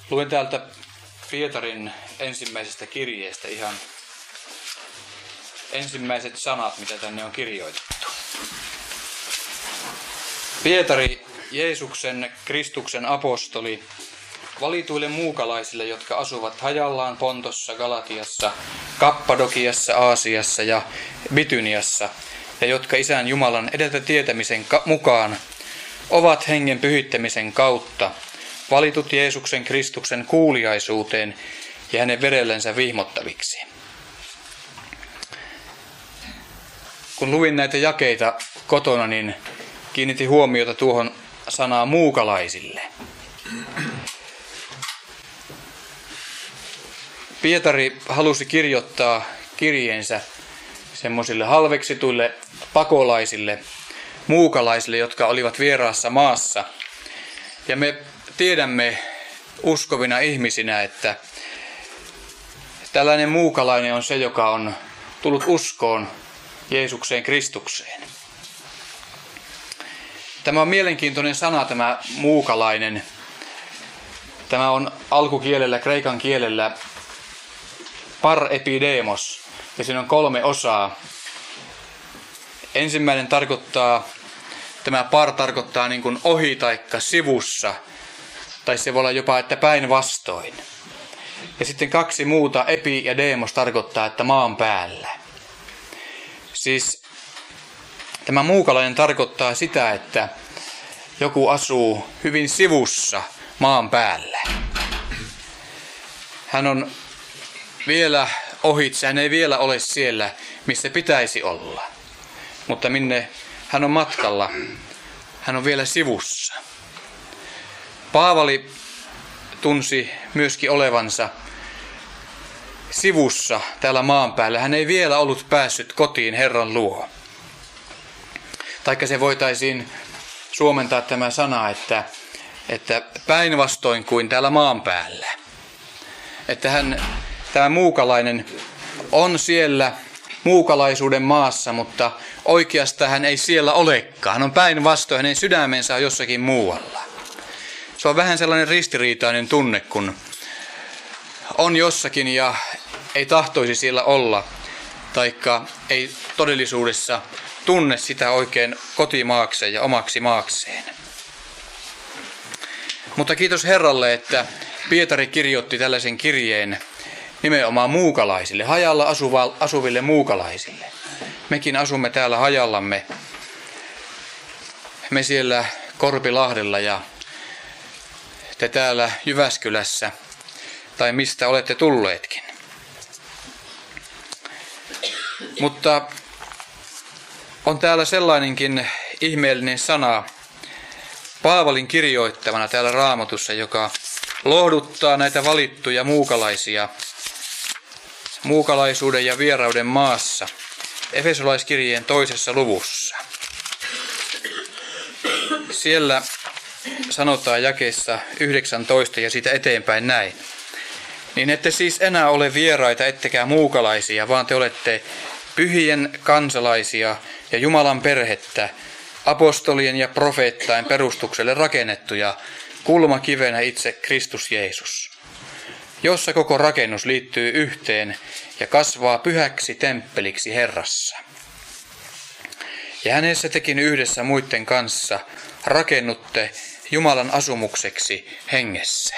Luen täältä Pietarin ensimmäisestä kirjeestä ihan ensimmäiset sanat, mitä tänne on kirjoitettu. Pietari, Jeesuksen Kristuksen apostoli, valituille muukalaisille, jotka asuvat hajallaan Pontossa, Galatiassa, Kappadokiassa, Aasiassa ja Bityniassa, ja jotka Isän Jumalan edeltä tietämisen mukaan ovat hengen pyhittämisen kautta valitut Jeesuksen Kristuksen kuuliaisuuteen ja hänen verellensä vihmottaviksi. Kun luin näitä jakeita kotona, niin kiinnitin huomiota tuohon sanaan muukalaisille. Pietari halusi kirjoittaa kirjeensä semmoisille halveksituille pakolaisille, muukalaisille, jotka olivat vieraassa maassa. Ja me tiedämme uskovina ihmisinä, että tällainen muukalainen on se, joka on tullut uskoon Jeesukseen Kristukseen. Tämä on mielenkiintoinen sana, tämä muukalainen. Tämä on alkukielellä, kreikan kielellä parepidemos, ja siinä on 3 osaa. Ensimmäinen tämä par tarkoittaa niin kuin ohi taikka sivussa, tai se voi olla jopa, että päinvastoin. Ja sitten 2 muuta, epi ja demos, tarkoittaa, että maan päällä. Siis tämä muukalainen tarkoittaa sitä, että joku asuu hyvin sivussa maan päällä. Hän on vielä ohitse, hän ei vielä ole siellä, missä pitäisi olla. Mutta minne hän on matkalla, hän on vielä sivussa. Paavali tunsi myöskin olevansa sivussa täällä maan päällä. Hän ei vielä ollut päässyt kotiin Herran luo. Taikka se voitaisiin suomentaa tämä sana, että päinvastoin kuin täällä maan päällä. Että tämä muukalainen on siellä muukalaisuuden maassa, mutta oikeastaan hän ei siellä olekaan. Hän on päinvastoin, hänen sydämensä on jossakin muualla. Se on vähän sellainen ristiriitainen tunne, kun on jossakin ja ei tahtoisi siellä olla, taikka ei todellisuudessa tunne sitä oikein kotimaakseen ja omaksi maakseen. Mutta kiitos Herralle, että Pietari kirjoitti tällaisen kirjeen nimenomaan muukalaisille, hajalla asuville muukalaisille. Mekin asumme täällä hajallamme, me siellä Korpilahdella ja te täällä Jyväskylässä, tai mistä olette tulleetkin. Mutta on täällä sellainenkin ihmeellinen sana Paavalin kirjoittavana täällä Raamatussa, joka lohduttaa näitä valittuja muukalaisia muukalaisuuden ja vierauden maassa. Efesolaiskirjeen 2. luvussa. Siellä sanotaan jakeessa 19 ja siitä eteenpäin näin. Niin ette siis enää ole vieraita ettekä muukalaisia, vaan te olette pyhien kansalaisia ja Jumalan perhettä, apostolien ja profeettain perustukselle rakennettuja, kulmakivenä itse Kristus Jeesus, jossa koko rakennus liittyy yhteen ja kasvaa pyhäksi temppeliksi Herrassa. Ja hänessä tekin yhdessä muiden kanssa rakennutte Jumalan asumukseksi hengessä.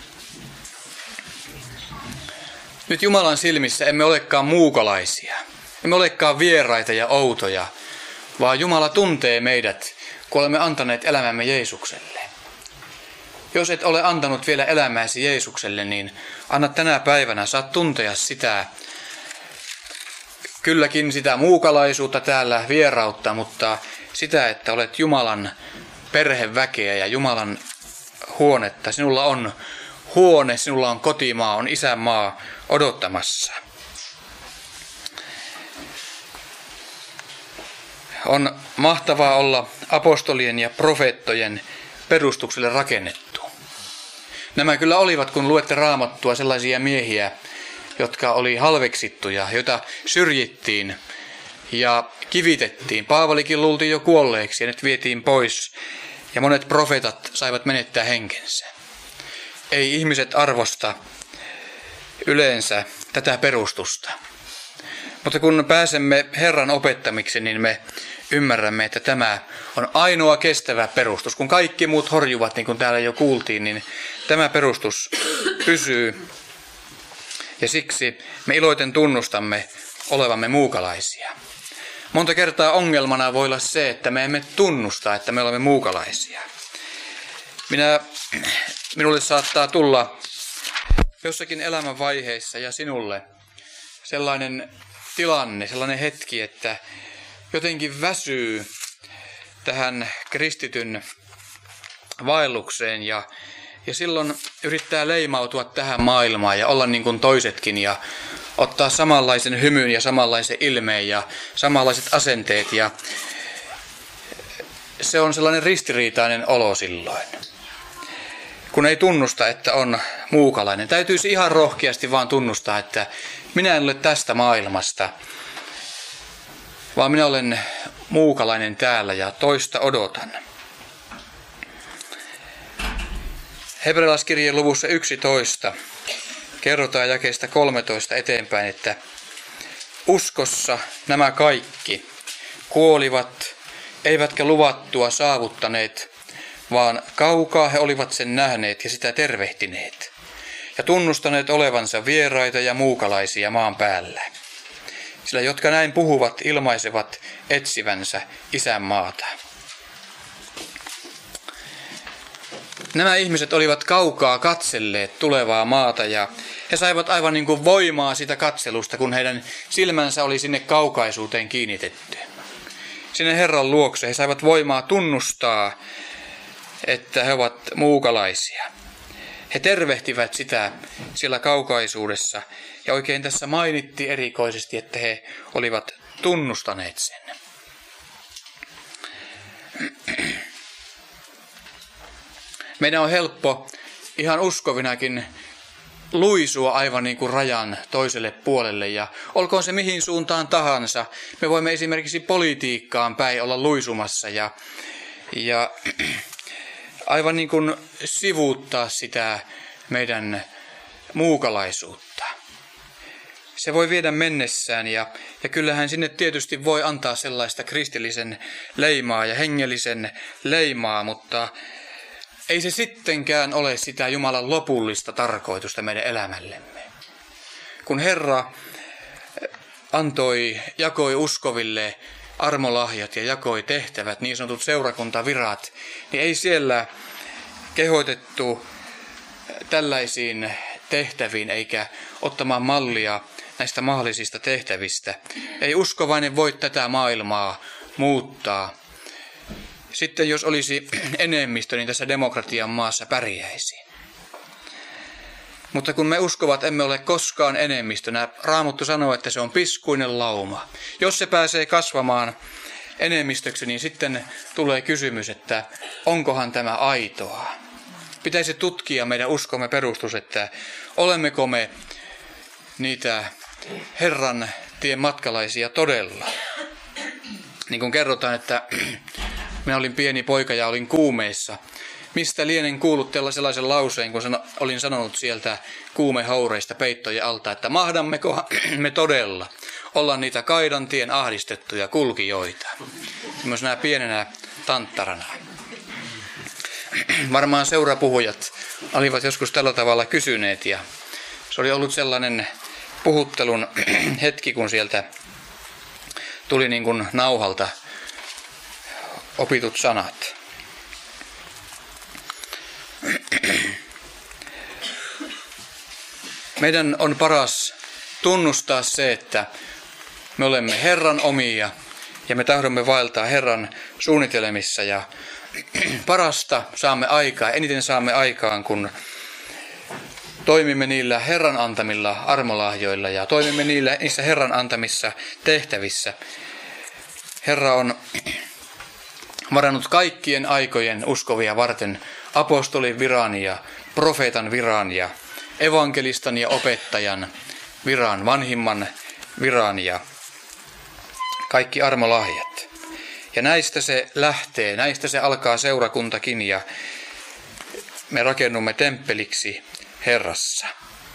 Nyt Jumalan silmissä emme olekaan muukalaisia, emme olekaan vieraita ja outoja, vaan Jumala tuntee meidät, kun olemme antaneet elämämme Jeesukselle. Jos et ole antanut vielä elämääsi Jeesukselle, niin anna tänä päivänä, saat tuntea sitä, kylläkin sitä muukalaisuutta täällä, vierautta, mutta sitä, että olet Jumalan perheväkeä ja Jumalan huonetta. Sinulla on huone, sinulla on kotimaa, on isänmaa odottamassa. On mahtavaa olla apostolien ja profeettojen perustukselle rakennettu. Nämä kyllä olivat, kun luette Raamattua, sellaisia miehiä, jotka oli halveksittuja, joita syrjittiin ja kivitettiin. Paavalikin luultiin jo kuolleeksi ja nyt vietiin pois ja monet profeetat saivat menettää henkensä. ei ihmiset arvosta yleensä tätä perustusta. Mutta kun pääsemme Herran opettamiksi, niin me ymmärrämme, että tämä on ainoa kestävä perustus. Kun kaikki muut horjuvat, niin kuin täällä jo kuultiin, niin tämä perustus pysyy. Ja siksi me iloiten tunnustamme olevamme muukalaisia. Monta kertaa ongelmana voi olla se, että me emme tunnusta, että me olemme muukalaisia. Minulle saattaa tulla jossakin elämänvaiheessa ja sinulle sellainen tilanne, sellainen hetki, että jotenkin väsyy tähän kristityn vaellukseen ja silloin yrittää leimautua tähän maailmaan ja olla niin kuin toisetkin ja ottaa samanlaisen hymyn ja samanlaisen ilmeen ja samanlaiset asenteet. Ja se on sellainen ristiriitainen olo silloin, kun ei tunnusta, että on muukalainen. Täytyisi ihan rohkeasti vaan tunnustaa, että minä en ole tästä maailmasta, vaan minä olen muukalainen täällä ja toista odotan. Hebrealaiskirjeen luvussa 11 kerrotaan jakeesta 13 eteenpäin, että uskossa nämä kaikki kuolivat, eivätkä luvattua saavuttaneet, vaan kaukaa he olivat sen nähneet ja sitä tervehtineet, ja tunnustaneet olevansa vieraita ja muukalaisia maan päällä. Sillä jotka näin puhuvat, ilmaisevat etsivänsä isänmaata. Nämä ihmiset olivat kaukaa katselleet tulevaa maata ja he saivat aivan niin kuin voimaa sitä katselusta, kun heidän silmänsä oli sinne kaukaisuuteen kiinnitetty. Sinne Herran luokse he saivat voimaa tunnustaa, että he ovat muukalaisia. He tervehtivät sitä siellä kaukaisuudessa ja oikein tässä mainittiin erikoisesti, että he olivat tunnustaneet sen. Meidän on helppo ihan uskovinakin luisua aivan niin kuin rajan toiselle puolelle ja olkoon se mihin suuntaan tahansa. Me voimme esimerkiksi politiikkaan päin olla luisumassa ja aivan niin kuin sivuuttaa sitä meidän muukalaisuutta. Se voi viedä mennessään ja kyllähän sinne tietysti voi antaa sellaista kristillisen leimaa ja hengellisen leimaa, mutta ei se sittenkään ole sitä Jumalan lopullista tarkoitusta meidän elämällemme. Kun Herra jakoi uskoville armolahjat ja jakoi tehtävät, niin sanotut seurakuntavirat, niin ei siellä kehoitettu tällaisiin tehtäviin eikä ottamaan mallia näistä mahdollisista tehtävistä. Ei uskovainen voi tätä maailmaa muuttaa. Sitten jos olisi enemmistö, niin tässä demokratian maassa pärjäisi. Mutta kun me uskovat emme ole koskaan enemmistönä, Raamattu sanoo, että se on piskuinen lauma. Jos se pääsee kasvamaan enemmistöksi, niin sitten tulee kysymys, että onkohan tämä aitoa. Pitäisi tutkia meidän uskomme perustus, että olemmeko me niitä Herran tien matkalaisia todella. Niin kuin kerrotaan, että minä olin pieni poika ja olin kuumeissa. Mistä lienen kuullut sellaisen lauseen, kun olin sanonut sieltä kuumehoureista peittojen alta, että mahdammeko me todella olla niitä kaidantien ahdistettuja kulkijoita. Myös nämä pienenä tanttarana. Varmaan seurapuhujat olivat joskus tällä tavalla kysyneet ja se oli ollut sellainen puhuttelun hetki, kun sieltä tuli niin kuin nauhalta opitut sanat. Meidän on paras tunnustaa se, että me olemme Herran omia ja me tahdomme vaeltaa Herran suunnitelmissa ja parasta saamme aikaa, eniten saamme aikaan, kun toimimme niillä Herran antamilla armolahjoilla ja toimimme niissä Herran antamissa tehtävissä. Herra on varannut kaikkien aikojen uskovia varten apostolin viran ja profeetan viran ja evankelistan ja opettajan viran, vanhimman viran ja kaikki armolahjat. Ja näistä se lähtee, näistä se alkaa seurakuntakin ja me rakennumme temppeliksi Herrassa.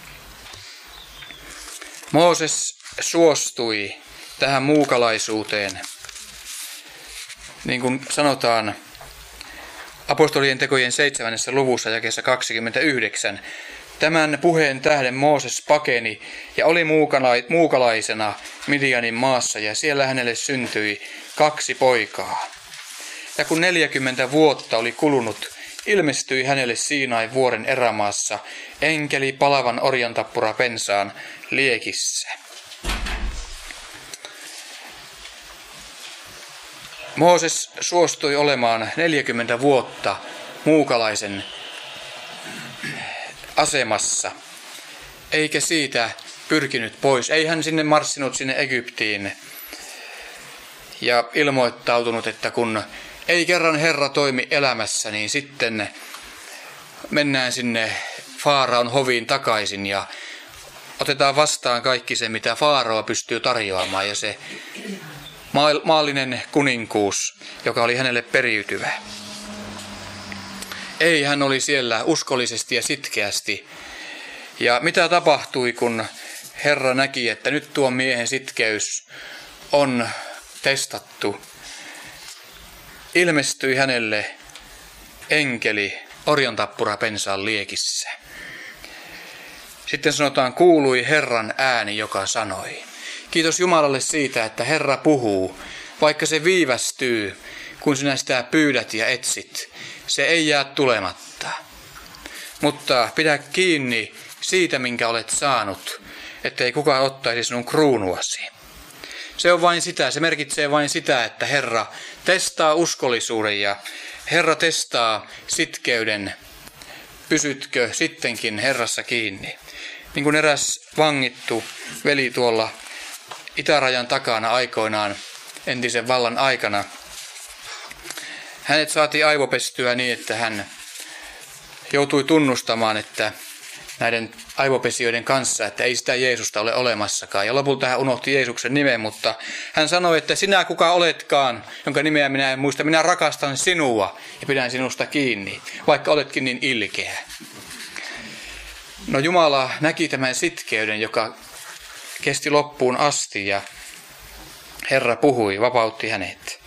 Mooses suostui tähän muukalaisuuteen, niin kuin sanotaan apostolien tekojen 7. luvussa jakeessa 29. Tämän puheen tähden Mooses pakeni ja oli muukalaisena Midianin maassa, ja siellä hänelle syntyi 2 poikaa. Ja kun 40 vuotta oli kulunut, ilmestyi hänelle Siinain vuoren erämaassa enkeli palavan orjantappura pensaan liekissä. Mooses suostui olemaan 40 vuotta muukalaisen asemassa, eikä siitä pyrkinyt pois. Ei hän sinne marssinut sinne Egyptiin ja ilmoittautunut, että kun ei kerran Herra toimi elämässä, niin sitten mennään sinne Faaraon hoviin takaisin ja otetaan vastaan kaikki se, mitä Faarao pystyy tarjoamaan, ja se maallinen kuninkuus, joka oli hänelle periytyvä. Ei, hän oli siellä uskollisesti ja sitkeästi. Ja mitä tapahtui, kun Herra näki, että nyt tuon miehen sitkeys on testattu? Ilmestyi hänelle enkeli orjantappura pensaan liekissä. Sitten sanotaan, kuului Herran ääni, joka sanoi. Kiitos Jumalalle siitä, että Herra puhuu, vaikka se viivästyy, kun sinä sitä pyydät ja etsit. Se ei jää tulematta. Mutta pidä kiinni siitä, minkä olet saanut, ettei kukaan ottaisi sinun kruunuasi. Se on vain sitä, se merkitsee vain sitä, että Herra testaa uskollisuuden ja Herra testaa sitkeyden. Pysytkö sittenkin Herrassa kiinni? Niin kuin eräs vangittu veli tuolla itärajan takana aikoinaan entisen vallan aikana. Hänet saatiin aivopestyä niin, että hän joutui tunnustamaan, että näiden aivopesijöiden kanssa, että ei sitä Jeesusta ole olemassakaan. Ja lopulta hän unohti Jeesuksen nimen, mutta hän sanoi, että sinä kuka oletkaan, jonka nimeä minä en muista, minä rakastan sinua ja pidän sinusta kiinni, vaikka oletkin niin ilkeä. No Jumala näki tämän sitkeyden, joka kesti loppuun asti, ja Herra puhui, vapautti hänet.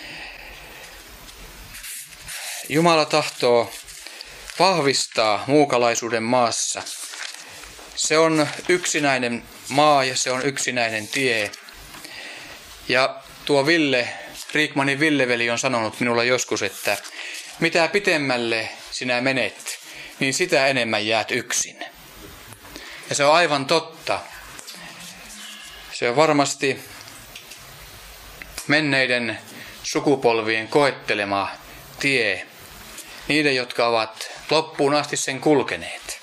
Jumala tahtoo vahvistaa muukalaisuuden maassa. Se on yksinäinen maa ja se on yksinäinen tie. Ja tuo Riikmanin Ville-veli on sanonut minulla joskus, että mitä pitemmälle sinä menet, niin sitä enemmän jäät yksin. Ja se on aivan totta. Se on varmasti menneiden sukupolvien koettelema tie, niiden, jotka ovat loppuun asti sen kulkeneet.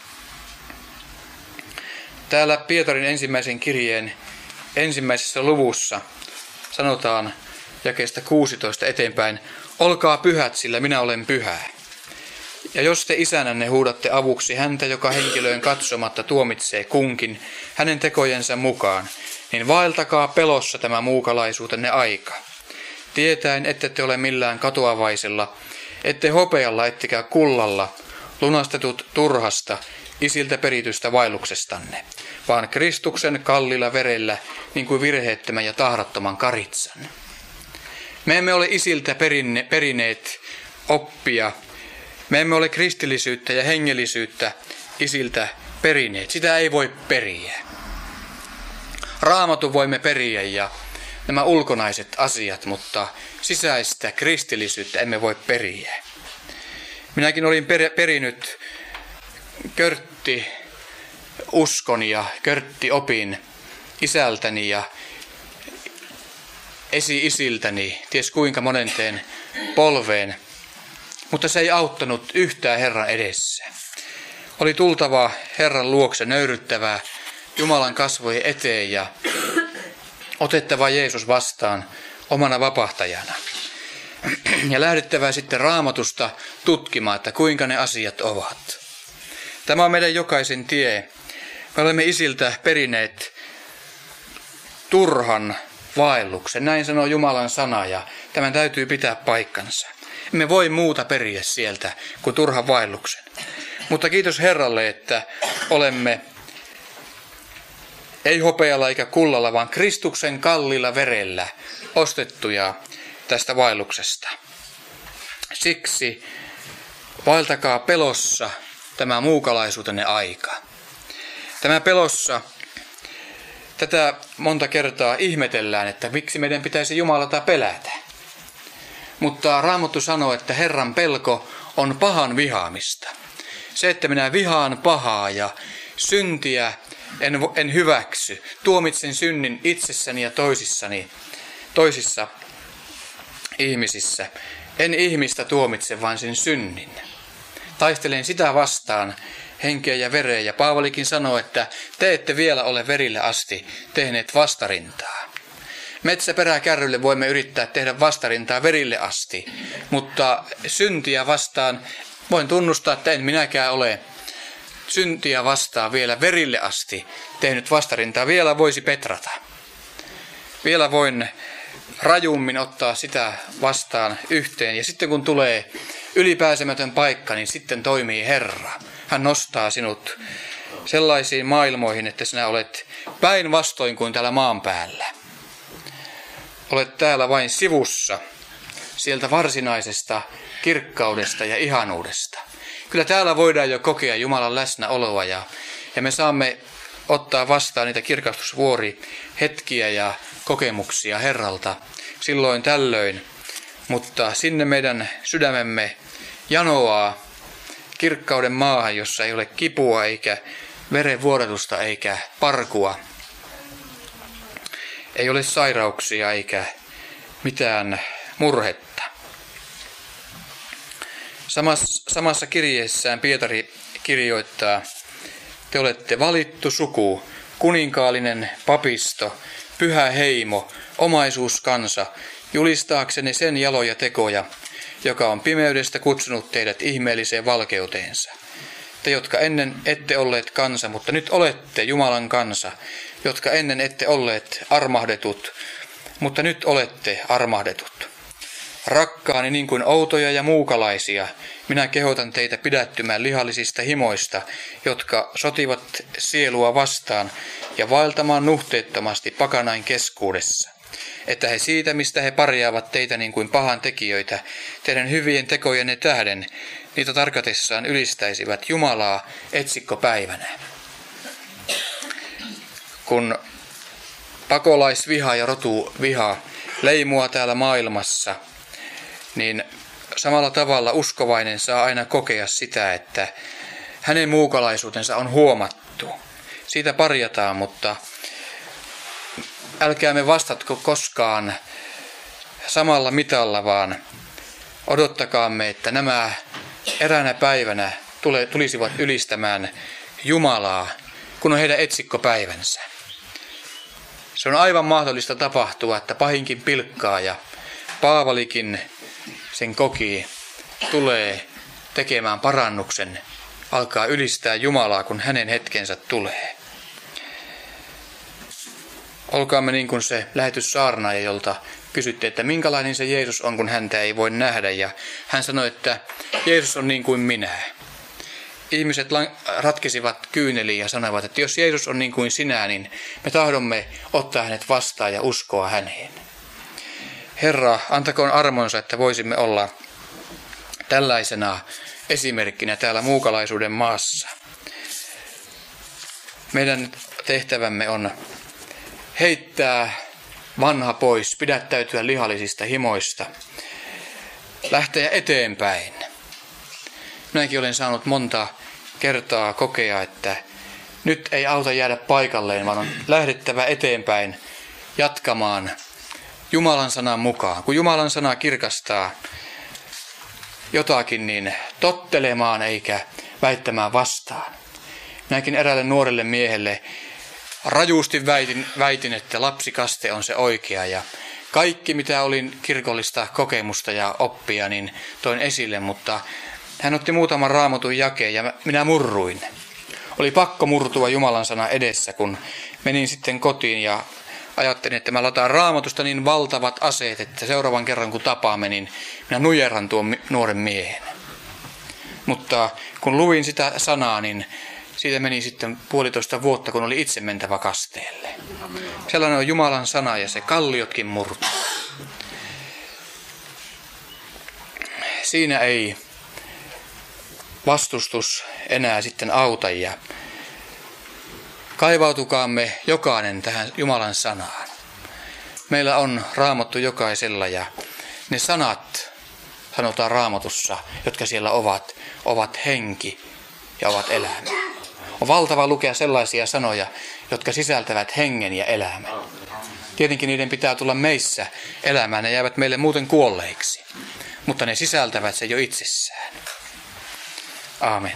Täällä Pietarin ensimmäisen kirjeen 1. luvussa sanotaan jakeesta 16 eteenpäin, olkaa pyhät, sillä minä olen pyhä. Ja jos te isänänne huudatte avuksi häntä, joka henkilöön katsomatta tuomitsee kunkin hänen tekojensa mukaan, niin vaeltakaa pelossa tämä muukalaisuutenne aika. Tietäen, ette te ole millään katoavaisella, ette hopealla, ettekä kullalla, lunastetut turhasta, isiltä peritystä vaelluksestanne, vaan Kristuksen kallilla verellä, niin kuin virheettömän ja tahrattoman karitsan. Me emme ole isiltä perineet oppia, me emme ole kristillisyyttä ja hengellisyyttä isiltä perineet. Sitä ei voi periä. Raamatun voimme periä ja nämä ulkonaiset asiat, mutta sisäistä kristillisyyttä emme voi periä. Minäkin olin perinyt körtti-uskon ja körtti-opin isältäni ja esi-isiltäni, ties kuinka monenteen polveen, mutta se ei auttanut yhtään Herran edessä. Oli tultava Herran luokse nöyryttävää Jumalan kasvojen eteen ja otettava Jeesus vastaan omana vapahtajana. Ja lähdettävä sitten Raamatusta tutkimaan, että kuinka ne asiat ovat. Tämä on meidän jokaisen tie. Me olemme isiltä perineet turhan vaelluksen. Näin sanoo Jumalan sana ja tämän täytyy pitää paikkansa. Emme voi muuta periä sieltä kuin turhan vaelluksen. Mutta kiitos Herralle, että olemme ei hopealla eikä kullalla, vaan Kristuksen kalliilla verellä ostettuja tästä vaelluksesta. Siksi vaeltakaa pelossa tämä muukalaisuutenne aika. Tämä pelossa, tätä monta kertaa ihmetellään, että miksi meidän pitäisi Jumalata pelätä. Mutta Raamattu sanoo, että Herran pelko on pahan vihaamista. Se, että minä vihaan pahaa ja syntiä en hyväksy, tuomitsen synnin itsessäni ja toisissa ihmisissä. En ihmistä tuomitse, vaan sen synnin. Taistelen sitä vastaan henkeä ja vereä. Ja Paavalikin sanoo, että te ette vielä ole verille asti tehneet vastarintaa. Metsäperäkärrylle voimme yrittää tehdä vastarintaa verille asti, mutta syntiä vastaan voin tunnustaa, että en minäkään ole syntiä vastaan vielä verille asti tehnyt vastarintaa. Vielä voisi petrata. Vielä voin rajummin ottaa sitä vastaan yhteen. Ja sitten kun tulee ylipääsemätön paikka, niin sitten toimii Herra. Hän nostaa sinut sellaisiin maailmoihin, että sinä olet päinvastoin kuin täällä maan päällä. Olet täällä vain sivussa sieltä varsinaisesta kirkkaudesta ja ihanuudesta. Kyllä täällä voidaan jo kokea Jumalan läsnäoloa ja me saamme ottaa vastaan niitä kirkastusvuorihetkiä ja kokemuksia Herralta silloin tällöin. Mutta sinne meidän sydämemme janoaa kirkkauden maahan, jossa ei ole kipua eikä verenvuodatusta eikä parkua. Ei ole sairauksia eikä mitään murhetta. Samassa kirjeessään Pietari kirjoittaa, te olette valittu suku, kuninkaallinen papisto, pyhä heimo, omaisuuskansa, julistaaksenne sen jaloja tekoja, joka on pimeydestä kutsunut teidät ihmeelliseen valkeuteensa. Te, jotka ennen ette olleet kansa, mutta nyt olette Jumalan kansa, jotka ennen ette olleet armahdetut, mutta nyt olette armahdetut. Rakkaani, niin kuin outoja ja muukalaisia, minä kehotan teitä pidättymään lihallisista himoista, jotka sotivat sielua vastaan, ja vaeltamaan nuhteettomasti pakanain keskuudessa. Että he siitä, mistä he parjaavat teitä niin kuin pahan tekijöitä, teidän hyvien tekojenne tähden, niitä tarkatessaan ylistäisivät Jumalaa etsikkopäivänä. Kun pakolaisviha ja rotuviha leimua täällä maailmassa, niin samalla tavalla uskovainen saa aina kokea sitä, että hänen muukalaisuutensa on huomattu. Siitä parjataan, mutta älkäämme vastatko koskaan samalla mitalla, vaan odottakaamme, että nämä eräänä päivänä tulisivat ylistämään Jumalaa, kun on heidän etsikkopäivänsä. Se on aivan mahdollista tapahtua, että pahinkin pilkkaa ja Paavalikin sen koki, tulee tekemään parannuksen, alkaa ylistää Jumalaa, kun hänen hetkensä tulee. Olkaamme niin kuin se lähetyssaarnaaja, jolta kysyttiin, että minkälainen se Jeesus on, kun häntä ei voi nähdä. Ja hän sanoi, että Jeesus on niin kuin minä. Ihmiset ratkesivat kyyneliin ja sanoivat, että jos Jeesus on niin kuin sinä, niin me tahdomme ottaa hänet vastaan ja uskoa häneen. Herra, antakoon armonsa, että voisimme olla tällaisena esimerkkinä täällä muukalaisuuden maassa. Meidän tehtävämme on heittää vanha pois, pidättäytyä lihallisista himoista, lähteä eteenpäin. Minäkin olen saanut monta kertaa kokea, että nyt ei auta jäädä paikalleen, vaan on lähdettävä eteenpäin jatkamaan Jumalan sanan mukaan. Kun Jumalan sana kirkastaa jotakin, niin tottelemaan eikä väittämään vastaan. Minäkin eräälle nuorelle miehelle rajuusti väitin, että lapsikaste on se oikea ja kaikki mitä olin kirkollista kokemusta ja oppia, niin toin esille, mutta hän otti muutaman Raamatun jakeen ja minä murruin. Oli pakko murtua Jumalan sana edessä, kun menin sitten kotiin ja ajattelin, että mä lataan Raamatusta niin valtavat aseet, että seuraavan kerran kun tapaamme, niin minä nujerran tuon nuoren miehen. Mutta kun luin sitä sanaa, niin siitä meni sitten 1,5 vuotta, kun oli itse mentävä kasteelle. Sellainen on Jumalan sana ja se kalliotkin murtuu. Siinä ei vastustus enää sitten auta ja kaivautukaamme jokainen tähän Jumalan sanaan. Meillä on Raamattu jokaisella ja ne sanat, sanotaan Raamatussa, jotka siellä ovat henki ja ovat elämä. On valtava lukea sellaisia sanoja, jotka sisältävät hengen ja elämän. Tietenkin niiden pitää tulla meissä elämään, ne jäävät meille muuten kuolleiksi, mutta ne sisältävät se jo itsessään. Aamen.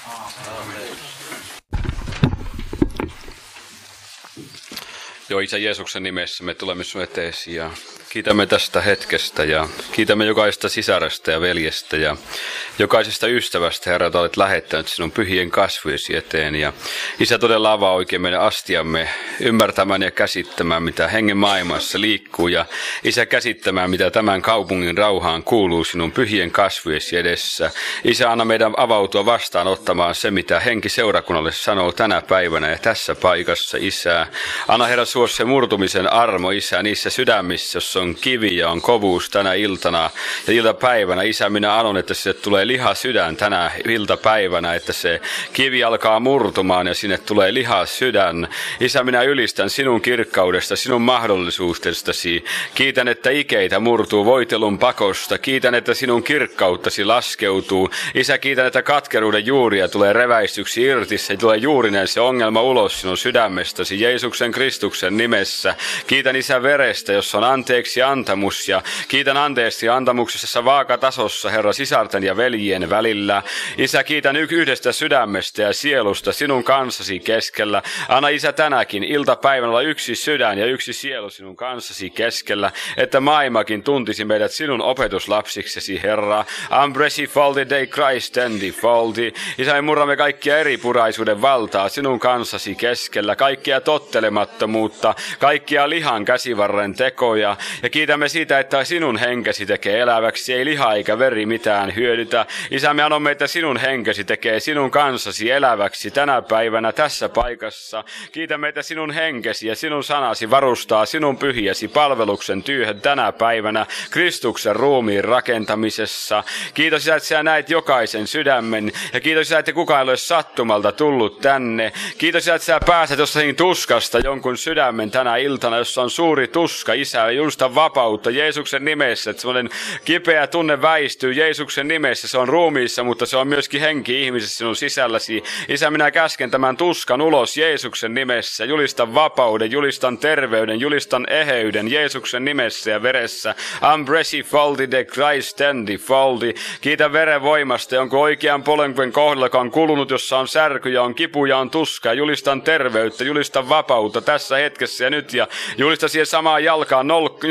Joo, Isä Jeesuksen nimessä me tulemme sinun eteesi ja kiitämme tästä hetkestä ja kiitämme jokaisesta sisarästä ja veljestä ja jokaisesta ystävästä, Herra, että olet lähettänyt sinun pyhien kasvojesi eteen. Ja Isä todella avaa oikein meidän astiamme ymmärtämään ja käsittämään, mitä hengen maailmassa liikkuu ja Isä käsittämään, mitä tämän kaupungin rauhaan kuuluu sinun pyhien kasvojesi edessä. Isä, anna meidän avautua vastaanottamaan se, mitä henki seurakunnalle sanoo tänä päivänä ja tässä paikassa, Isä. Anna, Herra, suo se murtumisen armo, Isä, niissä sydämissä, jossa on kivi ja on kovuus tänä iltana ja iltapäivänä. Isä, minä anon, että se tulee liha sydän tänä iltapäivänä, että se kivi alkaa murtumaan ja sinne tulee liha sydän. Isä, minä ylistän sinun kirkkaudesta, sinun mahdollisuudestasi. Kiitän, että ikeitä murtuu voitelun pakosta. Kiitän, että sinun kirkkauttasi laskeutuu. Isä, kiitän, että katkeruuden juuria tulee reväistyksi irti. Se tulee juurinen se ongelma ulos sinun sydämestäsi Jeesuksen Kristuksen nimessä. Kiitän, Isä, verestä, jossa on anteeksi antamus ja kiitän anteeksi antamuksessa vaakatasossa, Herra, sisarten ja veljien välillä. Isä, kiitän yhdestä sydämestä ja sielusta sinun kanssasi keskellä. Anna, Isä, tänäkin iltapäivänä olla yksi sydän ja yksi sielu sinun kanssasi keskellä, että maailmakin tuntisi meidät sinun opetuslapsiksesi, Herra. Ambresi faldi dei Christ endi faldi. Isä, me murramme kaikkia eripuraisuuden valtaa sinun kanssasi keskellä, kaikkia tottelemattomuutta, kaikkia lihan käsivarren tekoja. Ja kiitämme siitä, että sinun henkesi tekee eläväksi, ei liha eikä veri mitään hyödytä. Isä, me anomme, että sinun henkesi tekee sinun kanssasi eläväksi tänä päivänä tässä paikassa. Kiitämme, että sinun henkesi ja sinun sanasi varustaa sinun pyhiäsi palveluksen työhön tänä päivänä Kristuksen ruumiin rakentamisessa. Kiitos, Isä, että sinä näet jokaisen sydämen ja kiitos, Isä, että kukaan ei ole sattumalta tullut tänne. Kiitos, Isä, että sinä pääset jostain tuskasta jonkun sydämen tänä iltana, jossa on suuri tuska, Isä, julistan vapautta Jeesuksen nimessä, että semmoinen kipeä tunne väistyy Jeesuksen nimessä. Se on ruumiissa, mutta se on myöskin henki ihmisessä sinun sisälläsi. Isä, minä käsken tämän tuskan ulos Jeesuksen nimessä. Julistan vapauden, julistan terveyden, julistan eheyden Jeesuksen nimessä ja veressä. Ambresi faldi de Christ endi faldi. Kiitä veren voimasta, jonka oikean polven kohdalla, joka on kulunut, jossa on särkyjä, on kipuja, on tuskaa. Julistan terveyttä, julistan vapautta tässä hetkessä ja nyt ja julistan siihen samaan jalkaan,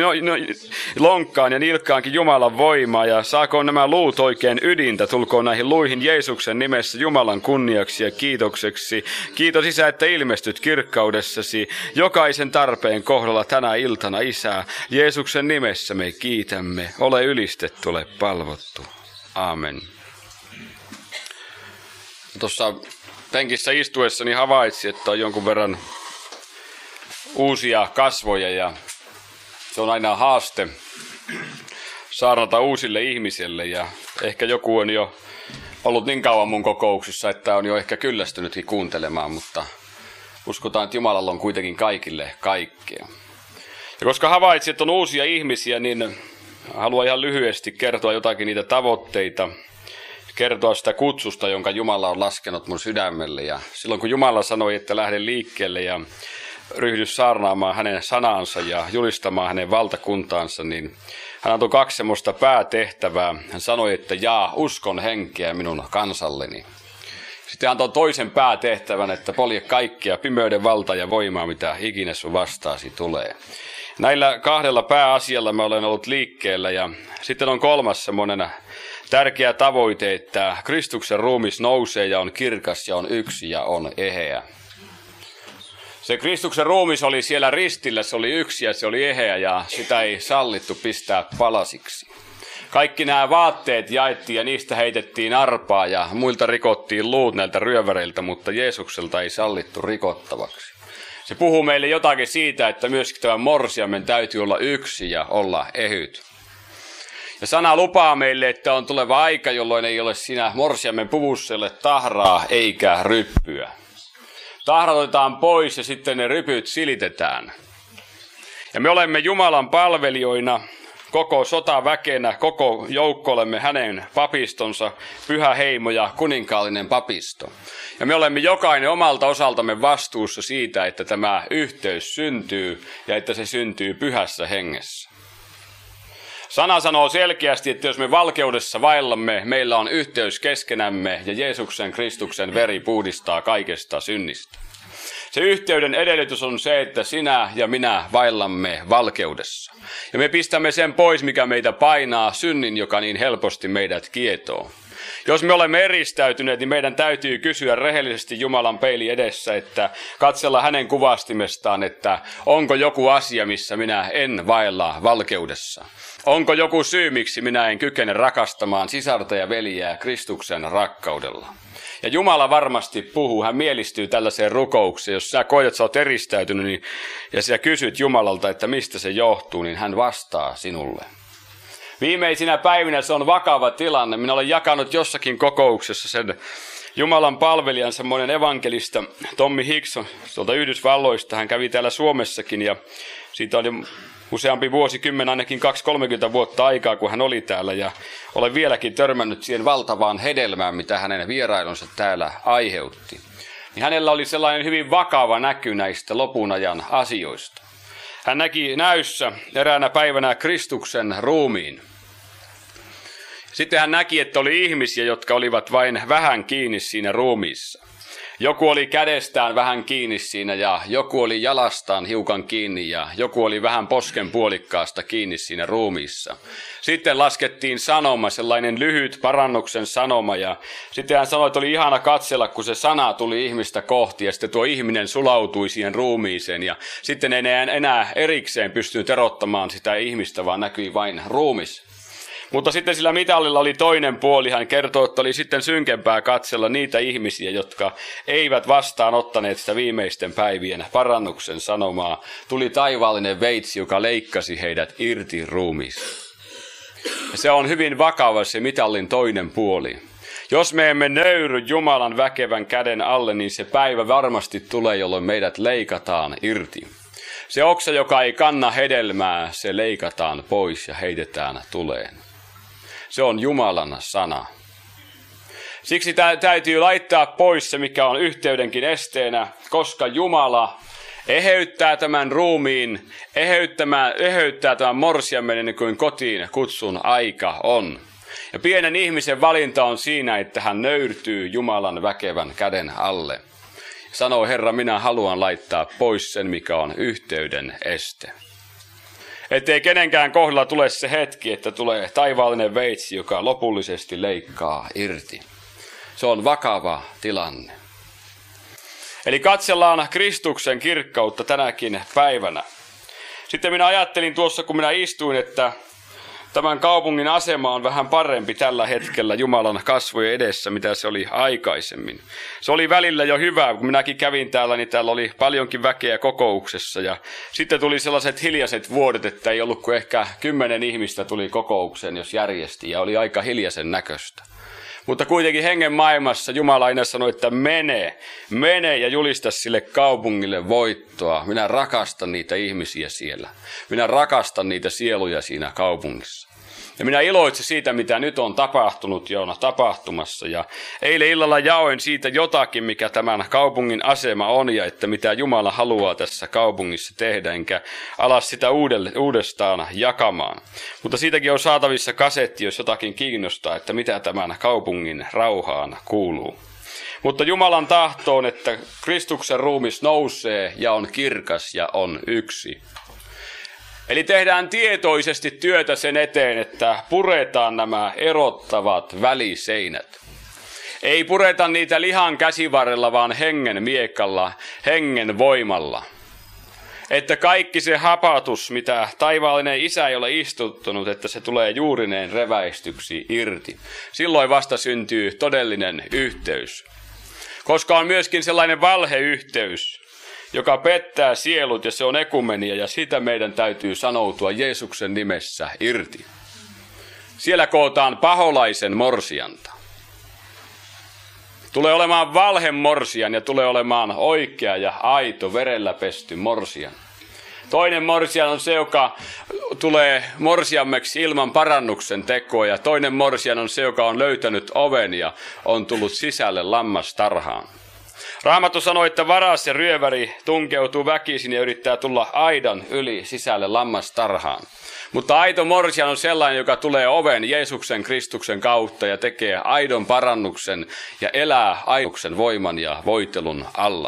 lonkkaan ja nilkkaankin Jumalan voimaa ja saakoon nämä luut oikein ydintä, tulkoon näihin luihin Jeesuksen nimessä Jumalan kunniaksi ja kiitokseksi. Kiitos, Isä, että ilmestyt kirkkaudessasi jokaisen tarpeen kohdalla tänä iltana, Isä. Jeesuksen nimessä me kiitämme. Ole ylistetty, ole palvottu. Aamen. Tuossa penkissä istuessani havaitsin, että on jonkun verran uusia kasvoja ja se on aina haaste saarnata uusille ihmisille ja ehkä joku on jo ollut niin kauan mun kokouksissa, että on jo ehkä kyllästynytkin kuuntelemaan, mutta uskotaan, että Jumalalla on kuitenkin kaikille kaikkea. Ja koska havaitsin, että on uusia ihmisiä, niin haluan ihan lyhyesti kertoa jotakin niitä tavoitteita, kertoa sitä kutsusta, jonka Jumala on laskenut mun sydämelle. Ja silloin kun Jumala sanoi, että lähde liikkeelle ja ryhdy saarnaamaan hänen sanansa ja julistamaan hänen valtakuntaansa, niin hän antoi 2 semmoista päätehtävää. Hän sanoi, että jaa uskon henkeä minun kansalleni. Sitten antoi toisen päätehtävän, että polje kaikkia pimeyden valtaa ja voimaa, mitä ikinä sun vastaasi tulee. Näillä 2 pääasialla mä olen ollut liikkeellä ja sitten on 3. semmoinen tärkeä tavoite, että Kristuksen ruumis nousee ja on kirkas ja on yksi ja on eheä. Se Kristuksen ruumis oli siellä ristillä, se oli yksi ja se oli eheä ja sitä ei sallittu pistää palasiksi. Kaikki nämä vaatteet jaettiin ja niistä heitettiin arpaa ja muilta rikottiin luut näiltä ryöväreiltä, mutta Jeesukselta ei sallittu rikottavaksi. Se puhuu meille jotakin siitä, että myöskin tämän morsiamen täytyy olla yksi ja olla ehyt. Ja sana lupaa meille, että on tuleva aika, jolloin ei ole siinä morsiamen puvusselle tahraa eikä ryppyä. Tahrat otetaan pois ja sitten ne rypyt silitetään. Ja me olemme Jumalan palvelijoina, koko sotaväkenä, koko joukko olemme hänen papistonsa, pyhä heimo ja kuninkaallinen papisto. Ja me olemme jokainen omalta osaltamme vastuussa siitä, että tämä yhteys syntyy ja että se syntyy pyhässä hengessä. Sana sanoo selkeästi, että jos me valkeudessa vaellamme, meillä on yhteys keskenämme ja Jeesuksen Kristuksen veri puhdistaa kaikesta synnistä. Se yhteyden edellytys on se, että sinä ja minä vaellamme valkeudessa. Ja me pistämme sen pois, mikä meitä painaa, synnin, joka niin helposti meidät kietoo. Jos me olemme eristäytyneet, niin meidän täytyy kysyä rehellisesti Jumalan peili edessä, että katsella hänen kuvastimestaan, että onko joku asia, missä minä en vaella valkeudessa. Onko joku syy, miksi minä en kykene rakastamaan sisarta ja veljeä Kristuksen rakkaudella. Ja Jumala varmasti puhuu, hän mielistyy tällaiseen rukoukseen. Jos sä koet, että sä oot eristäytynyt niin, ja sä kysyt Jumalalta, että mistä se johtuu, niin hän vastaa sinulle. Viimeisinä päivinä se on vakava tilanne. Minä olen jakanut jossakin kokouksessa sen Jumalan palvelijan, semmoinen evankelista Tommy Hicks tuolta Yhdysvalloista. Hän kävi täällä Suomessakin ja siitä oli useampi vuosikymmen, ainakin 2-30 vuotta aikaa, kun hän oli täällä. Ja olen vieläkin törmännyt siihen valtavaan hedelmään, mitä hänen vierailunsa täällä aiheutti. Niin hänellä oli sellainen hyvin vakava näky näistä lopun ajan asioista. Hän näki näyssä eräänä päivänä Kristuksen ruumiin. Sitten hän näki, että oli ihmisiä, jotka olivat vain vähän kiinni siinä ruumiissa. Joku oli kädestään vähän kiinni siinä ja joku oli jalastaan hiukan kiinni ja joku oli vähän posken puolikkaasta kiinni siinä ruumiissa. Sitten laskettiin sanoma, sellainen lyhyt parannuksen sanoma ja sitten hän sanoi, että oli ihana katsella, kun se sana tuli ihmistä kohti ja sitten tuo ihminen sulautui siihen ruumiiseen ja sitten ei enää erikseen pystynyt erottamaan sitä ihmistä, vaan näkyi vain ruumis. Mutta sitten sillä mitallilla oli toinen puoli. Hän kertoi, että oli sitten synkempää katsella niitä ihmisiä, jotka eivät vastaanottaneet sitä viimeisten päivien parannuksen sanomaa. Tuli taivaallinen veitsi, joka leikkasi heidät irti ruumiista. Se on hyvin vakava se mitallin toinen puoli. Jos me emme nöyry Jumalan väkevän käden alle, niin se päivä varmasti tulee, jolloin meidät leikataan irti. Se oksa, joka ei kanna hedelmää, se leikataan pois ja heitetään tuleen. Se on Jumalan sana. Siksi täytyy laittaa pois se, mikä on yhteydenkin esteenä, koska Jumala eheyttää tämän ruumiin, eheyttää tämän morsiamen ennen kuin kotiin kutsun aika on. Ja pienen ihmisen valinta on siinä, että hän nöyrtyy Jumalan väkevän käden alle. Sanoo, Herra, minä haluan laittaa pois sen, mikä on yhteyden este. Ettei kenenkään kohdalla tule se hetki, että tulee taivaallinen veitsi, joka lopullisesti leikkaa irti. Se on vakava tilanne. Eli katsellaan Kristuksen kirkkautta tänäkin päivänä. Sitten minä ajattelin tuossa, kun minä istuin, että tämän kaupungin asema on vähän parempi tällä hetkellä Jumalan kasvojen edessä, mitä se oli aikaisemmin. Se oli välillä jo hyvä, kun minäkin kävin täällä, niin täällä oli paljonkin väkeä kokouksessa. Ja sitten tuli sellaiset hiljaiset vuodet, että ei ollut kuin ehkä 10 ihmistä tuli kokoukseen, jos järjesti, ja oli aika hiljaisen näköistä. Mutta kuitenkin hengen maailmassa Jumala aina sanoi, että mene ja julista sille kaupungille voittoa. Minä rakastan niitä ihmisiä siellä. Minä rakastan niitä sieluja siinä kaupungissa. Ja minä iloitsen siitä, mitä nyt on tapahtunut ja on tapahtumassa. Ja eilen illalla jaoin siitä jotakin, mikä tämän kaupungin asema on ja että mitä Jumala haluaa tässä kaupungissa tehdä, enkä ala sitä uudestaan jakamaan. Mutta siitäkin on saatavissa kasetti, jos jotakin kiinnostaa, että mitä tämän kaupungin rauhaan kuuluu. Mutta Jumalan tahto on, että Kristuksen ruumis nousee ja on kirkas ja on yksi. Eli tehdään tietoisesti työtä sen eteen, että puretaan nämä erottavat väliseinät. Ei pureta niitä lihan käsivarrella, vaan hengen miekalla. hengen voimalla. Että kaikki se hapatus, mitä taivaallinen Isä ei ole istuttanut, että se tulee juurineen reväistyksi irti. Silloin vasta syntyy todellinen yhteys. Koska on myöskin sellainen valheyhteys, joka pettää sielut ja se on ekumenia ja sitä meidän täytyy sanoutua Jeesuksen nimessä irti. Siellä kootaan paholaisen morsianta. Tulee olemaan valhemorsian ja tulee olemaan oikea ja aito verellä pesty morsian. Toinen morsian on se, joka tulee morsiammeksi ilman parannuksen tekoa ja toinen morsian on se, joka on löytänyt oven ja on tullut sisälle lammastarhaan. Raamattu sanoi, että varas ja ryöväri tunkeutuu väkisin ja yrittää tulla aidan yli sisälle lammastarhaan. Mutta aito morsian on sellainen, joka tulee oven Jeesuksen Kristuksen kautta ja tekee aidon parannuksen ja elää aidoksen voiman ja voitelun alla.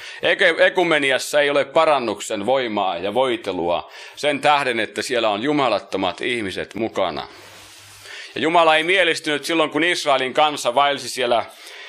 Ekumeniassa ei ole parannuksen voimaa ja voitelua sen tähden, että siellä on jumalattomat ihmiset mukana. Ja Jumala ei mielistynyt silloin, kun Israelin kansa vaelsi siellä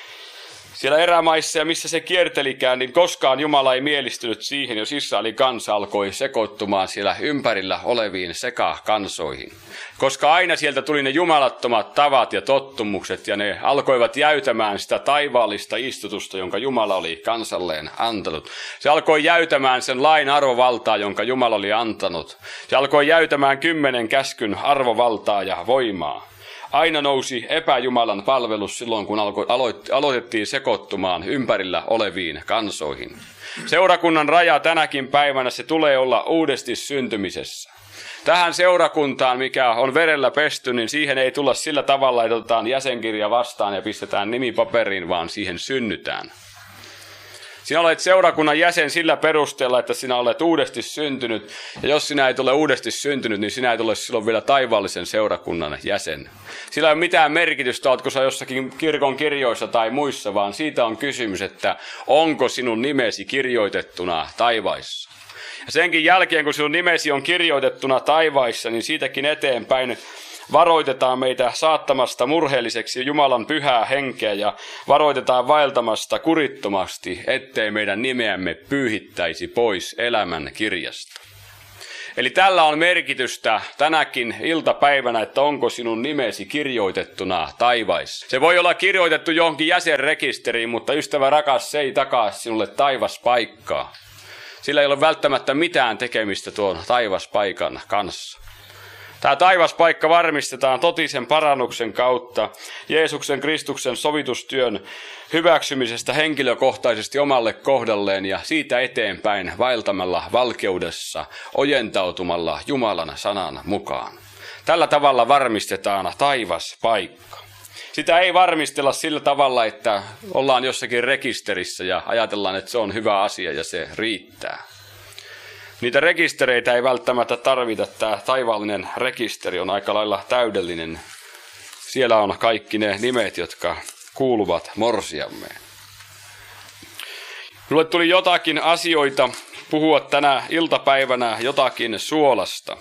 erämaissa ja missä se kiertelikään, niin koskaan Jumala ei mielistynyt siihen, jos Israelin kansa alkoi sekoittumaan siellä ympärillä oleviin sekakansoihin. Koska aina sieltä tuli ne jumalattomat tavat ja tottumukset ja ne alkoivat jäytämään sitä taivaallista istutusta, jonka Jumala oli kansalleen antanut. Se alkoi jäytämään sen lain arvovaltaa, jonka Jumala oli antanut. Se alkoi jäytämään 10 käskyn arvovaltaa ja voimaa. Aina nousi epäjumalan palvelus silloin, kun aloitettiin sekoittumaan ympärillä oleviin kansoihin. Seurakunnan raja tänäkin päivänä se tulee olla uudesti syntymisessä. Tähän seurakuntaan, mikä on verellä pesty, niin siihen ei tulla sillä tavalla, että otetaan jäsenkirja vastaan ja pistetään nimi paperiin, vaan siihen synnytään. Sinä olet seurakunnan jäsen sillä perusteella, että sinä olet uudesti syntynyt. Ja jos sinä et ole uudesti syntynyt, niin sinä et ole silloin vielä taivaallisen seurakunnan jäsen. Sillä ei ole mitään merkitystä, oletko sä jossakin kirkon kirjoissa tai muissa, vaan siitä on kysymys, että onko sinun nimesi kirjoitettuna taivaissa. Ja senkin jälkeen, kun sinun nimesi on kirjoitettuna taivaissa, niin siitäkin eteenpäin varoitetaan meitä saattamasta murheelliseksi Jumalan pyhää henkeä ja varoitetaan vaeltamasta kurittomasti, ettei meidän nimeämme pyyhittäisi pois elämän kirjasta. Eli tällä on merkitystä tänäkin iltapäivänä, että onko sinun nimesi kirjoitettuna taivaissa. Se voi olla kirjoitettu johonkin jäsenrekisteriin, mutta ystävä rakas, se ei takaa sinulle taivaspaikkaa. Sillä ei ole välttämättä mitään tekemistä tuon taivaspaikan kanssa. Tämä taivaspaikka varmistetaan totisen parannuksen kautta Jeesuksen Kristuksen sovitustyön hyväksymisestä henkilökohtaisesti omalle kohdalleen ja siitä eteenpäin vaeltamalla valkeudessa, ojentautumalla Jumalan sanan mukaan. Tällä tavalla varmistetaan taivaspaikka. Sitä ei varmistella sillä tavalla, että ollaan jossakin rekisterissä ja ajatellaan, että se on hyvä asia ja se riittää. Niitä rekistereitä ei välttämättä tarvita. Tämä taivaallinen rekisteri on aika lailla täydellinen. Siellä on kaikki ne nimet, jotka kuuluvat morsiammeen. Minulle tuli jotakin asioita puhua tänä iltapäivänä jotakin suolasta.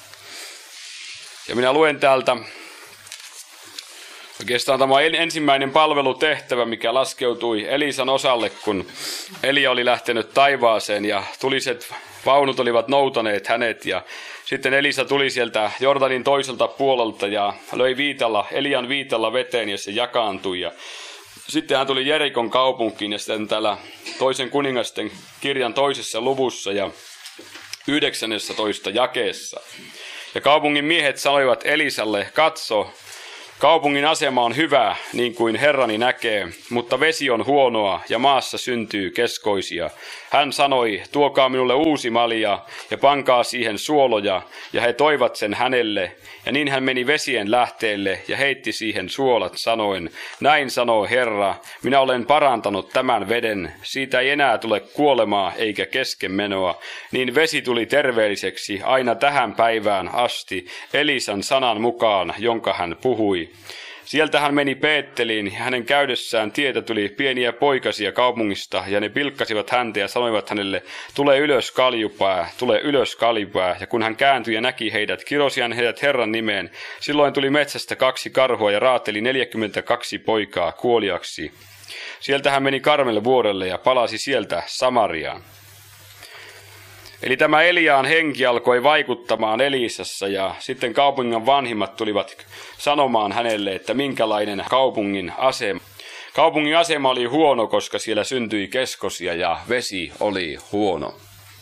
Ja minä luen täältä. Oikeastaan tämä on ensimmäinen palvelutehtävä, mikä laskeutui Elisan osalle, kun Elia oli lähtenyt taivaaseen ja tuliset vaunut olivat noutaneet hänet. Ja sitten Elisa tuli sieltä Jordanin toiselta puolelta ja löi Elian viitalla veteen ja se jakaantui. Ja sitten hän tuli Jerikon kaupunkiin ja sitten täällä toisen kuningasten kirjan toisessa luvussa ja 19 jakeessa. Ja kaupungin miehet sanoivat Elisalle, katso, kaupungin asema on hyvä, niin kuin Herrani näkee, mutta vesi on huonoa ja maassa syntyy keskoisia. Hän sanoi, tuokaa minulle uusi malja ja pankaa siihen suoloja, ja he toivat sen hänelle. Ja niin hän meni vesien lähteelle ja heitti siihen suolat sanoen, näin sanoo Herra, minä olen parantanut tämän veden, siitä ei enää tule kuolemaa eikä keskenmenoa. Niin vesi tuli terveelliseksi aina tähän päivään asti Elisan sanan mukaan, jonka hän puhui. Sieltä hän meni Peetteliin ja hänen käydessään tietä tuli pieniä poikasia kaupungista ja ne pilkkasivat häntä ja sanoivat hänelle, tule ylös kaljupää, tule ylös kaljupää. Ja kun hän kääntyi ja näki heidät, kirosi hän heidät Herran nimeen. Silloin tuli metsästä 2 karhua ja raateli 42 poikaa kuoliaksi. Sieltä hän meni Karmelle vuorelle ja palasi sieltä Samariaan. Eli tämä Eliaan henki alkoi vaikuttamaan Eliisassa ja sitten kaupungin vanhimmat tulivat sanomaan hänelle, että minkälainen kaupungin asema. Kaupungin asema oli huono, koska siellä syntyi keskosia ja vesi oli huono.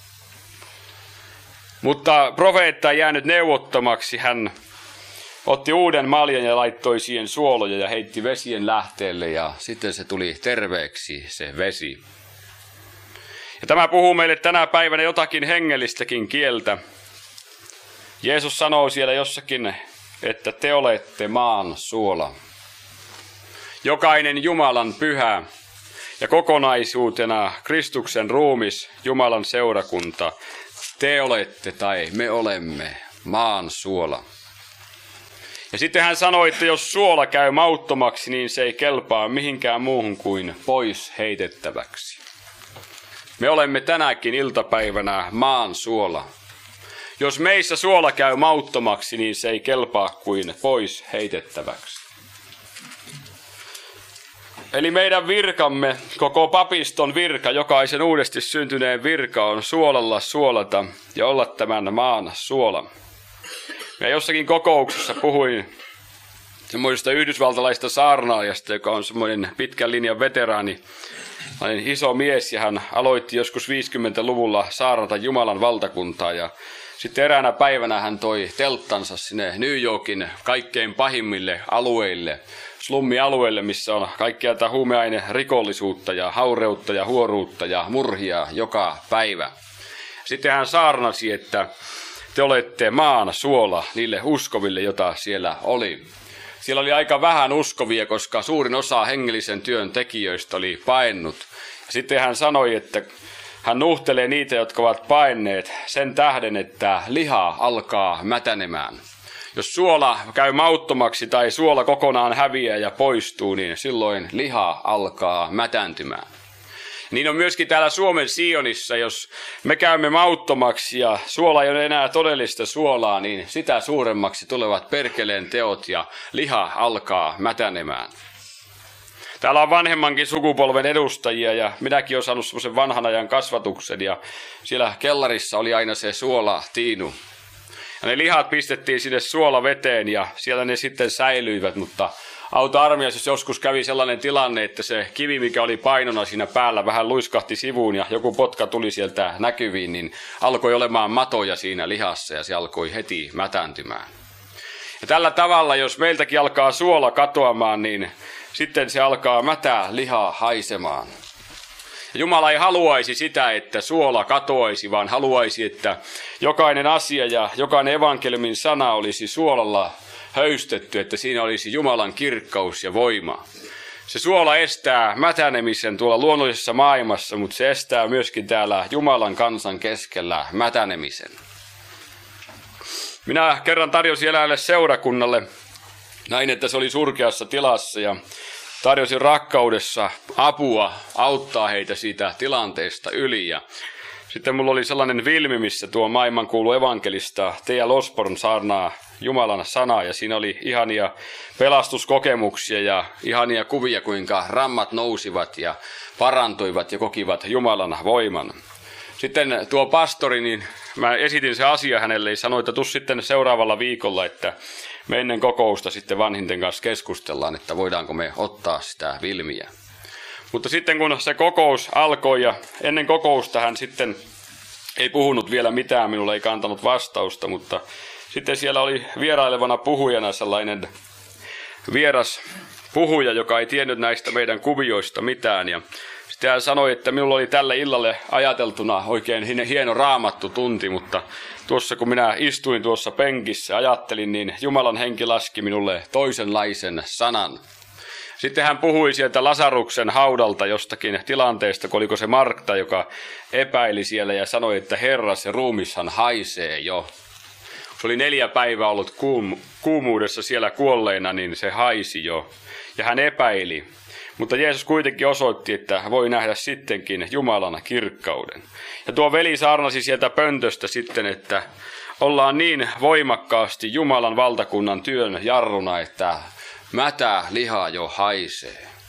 Mutta profeetta ei jäänyt neuvottomaksi. Hän otti uuden maljan ja laittoi siihen suoloja ja heitti vesien lähteelle ja sitten se tuli terveeksi se vesi. Ja tämä puhuu meille tänä päivänä jotakin hengellistäkin kieltä. Jeesus sanoo siellä jossakin, että te olette maan suola. Jokainen Jumalan pyhä ja kokonaisuutena Kristuksen ruumis, Jumalan seurakunta, te olette tai me olemme maan suola. Ja sitten hän sanoi, että jos suola käy mauttomaksi, niin se ei kelpaa mihinkään muuhun kuin pois heitettäväksi. Me olemme tänäkin iltapäivänä maan suola. Jos meissä suola käy mauttomaksi, niin se ei kelpaa kuin pois heitettäväksi. Eli meidän virkamme, koko papiston virka, jokaisen uudesti syntyneen virka on suolalla suolata ja olla tämän maan suola. Ja jossakin kokouksessa puhuin semmoisesta yhdysvaltalaista saarnaajasta, joka on semmoinen pitkän linjan veteraani, iso mies, ja hän aloitti joskus 50-luvulla saarnata Jumalan valtakuntaa. Ja sitten eräänä päivänä hän toi telttansa sinne New Yorkin kaikkein pahimmille alueille, slummialueille, missä on kaikkea tätä huumeainerikollisuutta ja haureutta ja huoruutta ja murhia joka päivä. Sitten hän saarnasi, että te olette maan suola niille uskoville, jota siellä oli. Siellä oli aika vähän uskovia, koska suurin osa hengellisen työn tekijöistä oli paennut. Ja sitten hän sanoi, että hän nuhtelee niitä, jotka ovat paenneet sen tähden, että liha alkaa mätänemään. Jos suola käy mauttomaksi tai suola kokonaan häviää ja poistuu, niin silloin liha alkaa mätääntymään. Niin on myöskin täällä Suomen Sionissa, jos me käymme mauttomaksi ja suola ei ole enää todellista suolaa, niin sitä suuremmaksi tulevat perkeleen teot ja liha alkaa mätänemään. Täällä on vanhemmankin sukupolven edustajia ja minäkin olen saanut semmoisen vanhan ajan kasvatuksen ja siellä kellarissa oli aina se suolatiinu. Ja ne lihat pistettiin sinne suolaveteen ja siellä ne sitten säilyivät, mutta auto-armiassa joskus kävi sellainen tilanne, että se kivi, mikä oli painona siinä päällä, vähän luiskahti sivuun ja joku potka tuli sieltä näkyviin, niin alkoi olemaan matoja siinä lihassa ja se alkoi heti mätääntymään. Ja tällä tavalla, jos meiltäkin alkaa suola katoamaan, niin sitten se alkaa mätää lihaa haisemaan. Ja Jumala ei haluaisi sitä, että suola katoaisi, vaan haluaisi, että jokainen asia ja jokainen evankeliumin sana olisi suolalla höystetty, että siinä olisi Jumalan kirkkaus ja voima. Se suola estää mätänemisen tuolla luonnollisessa maailmassa, mutta se estää myöskin täällä Jumalan kansan keskellä mätänemisen. Minä kerran tarjosin elävälle seurakunnalle, näin että se oli surkeassa tilassa ja tarjosin rakkaudessa apua auttaa heitä siitä tilanteesta yli. Ja sitten mulla oli sellainen filmi, missä tuo maailmankuulu evankelista T.L. Osborne saarnaa Jumalan sanaa ja siinä oli ihania pelastuskokemuksia ja ihania kuvia, kuinka rammat nousivat ja parantuivat ja kokivat Jumalan voiman. Sitten tuo pastori, niin mä esitin se asia hänelle ja sanoin, että tuu sitten seuraavalla viikolla, että me ennen kokousta sitten vanhinten kanssa keskustellaan, että voidaanko me ottaa sitä filmiä. Mutta sitten kun se kokous alkoi ja ennen kokousta hän sitten ei puhunut vielä mitään, minulle ei kantanut vastausta, mutta sitten siellä oli vierailevana puhujana sellainen vieras puhuja, joka ei tiennyt näistä meidän kuvioista mitään. Ja sitten hän sanoi, että minulla oli tälle illalle ajateltuna oikein hieno raamattu tunti, mutta tuossa kun minä istuin tuossa penkissä ajattelin, niin Jumalan henki laski minulle toisenlaisen sanan. Sitten hän puhui sieltä Lasaruksen haudalta jostakin tilanteesta, kun oliko se Markta, joka epäili siellä ja sanoi, että Herra, se ruumishan haisee jo. Se oli 4 päivää ollut kuumuudessa siellä kuolleena, niin se haisi jo. Ja hän epäili. Mutta Jeesus kuitenkin osoitti, että voi nähdä sittenkin Jumalan kirkkauden. Ja tuo veli saarnasi sieltä pöntöstä sitten, että ollaan niin voimakkaasti Jumalan valtakunnan työn jarruna, että mätä liha jo haisee.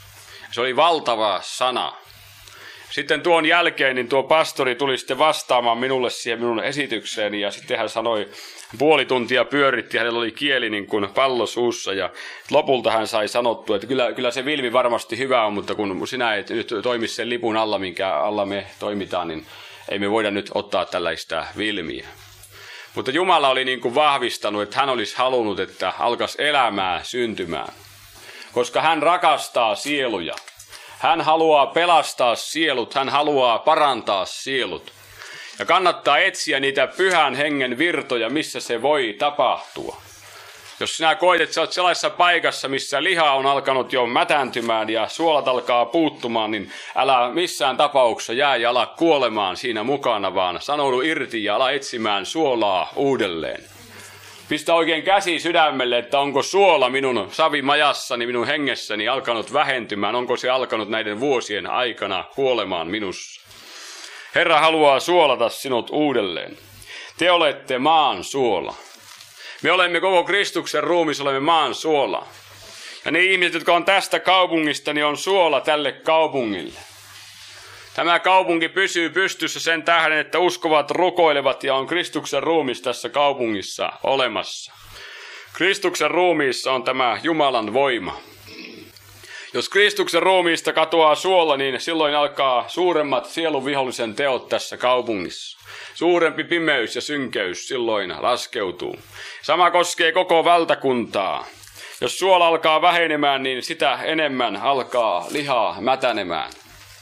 Se oli valtava sana. Sitten tuon jälkeen niin tuo pastori tuli sitten vastaamaan minulle siihen minun esitykseeni ja sitten hän sanoi, puoli tuntia pyöritti, hänellä oli kieli niin kuin pallo suussa ja lopulta hän sai sanottua, että kyllä se Vilmi varmasti hyvä on, mutta kun sinä et nyt toimi sen lipun alla, minkä alla me toimitaan, niin ei me voida nyt ottaa tällaista Vilmiä. Mutta Jumala oli niin kuin vahvistanut, että hän olisi halunnut, että alkaisi elämää syntymään, koska hän rakastaa sieluja. Hän haluaa pelastaa sielut, hän haluaa parantaa sielut. Ja kannattaa etsiä niitä pyhän hengen virtoja, missä se voi tapahtua. Jos sinä koet, että sä oot sellaisessa paikassa, missä liha on alkanut jo mätääntymään ja suolat alkaa puuttumaan, niin älä missään tapauksessa jää ja ala kuolemaan siinä mukana, vaan sanoudu irti ja ala etsimään suolaa uudelleen. Pistä oikein käsi sydämelle, että onko suola minun savimajassani, minun hengessäni alkanut vähentymään, onko se alkanut näiden vuosien aikana kuolemaan minussa. Herra haluaa suolata sinut uudelleen. Te olette maan suola. Me olemme koko Kristuksen ruumis, olemme maan suola. Ja ne ihmiset, jotka on tästä kaupungista, niin on suola tälle kaupungille. Tämä kaupunki pysyy pystyssä sen tähden, että uskovat rukoilevat ja on Kristuksen ruumis tässä kaupungissa olemassa. Kristuksen ruumiissa on tämä Jumalan voima. Jos Kristuksen ruumiista katoaa suola, niin silloin alkaa suuremmat sielunvihollisen teot tässä kaupungissa. Suurempi pimeys ja synkeys silloin laskeutuu. Sama koskee koko valtakuntaa. Jos suola alkaa vähenemään, niin sitä enemmän alkaa lihaa mätänemään.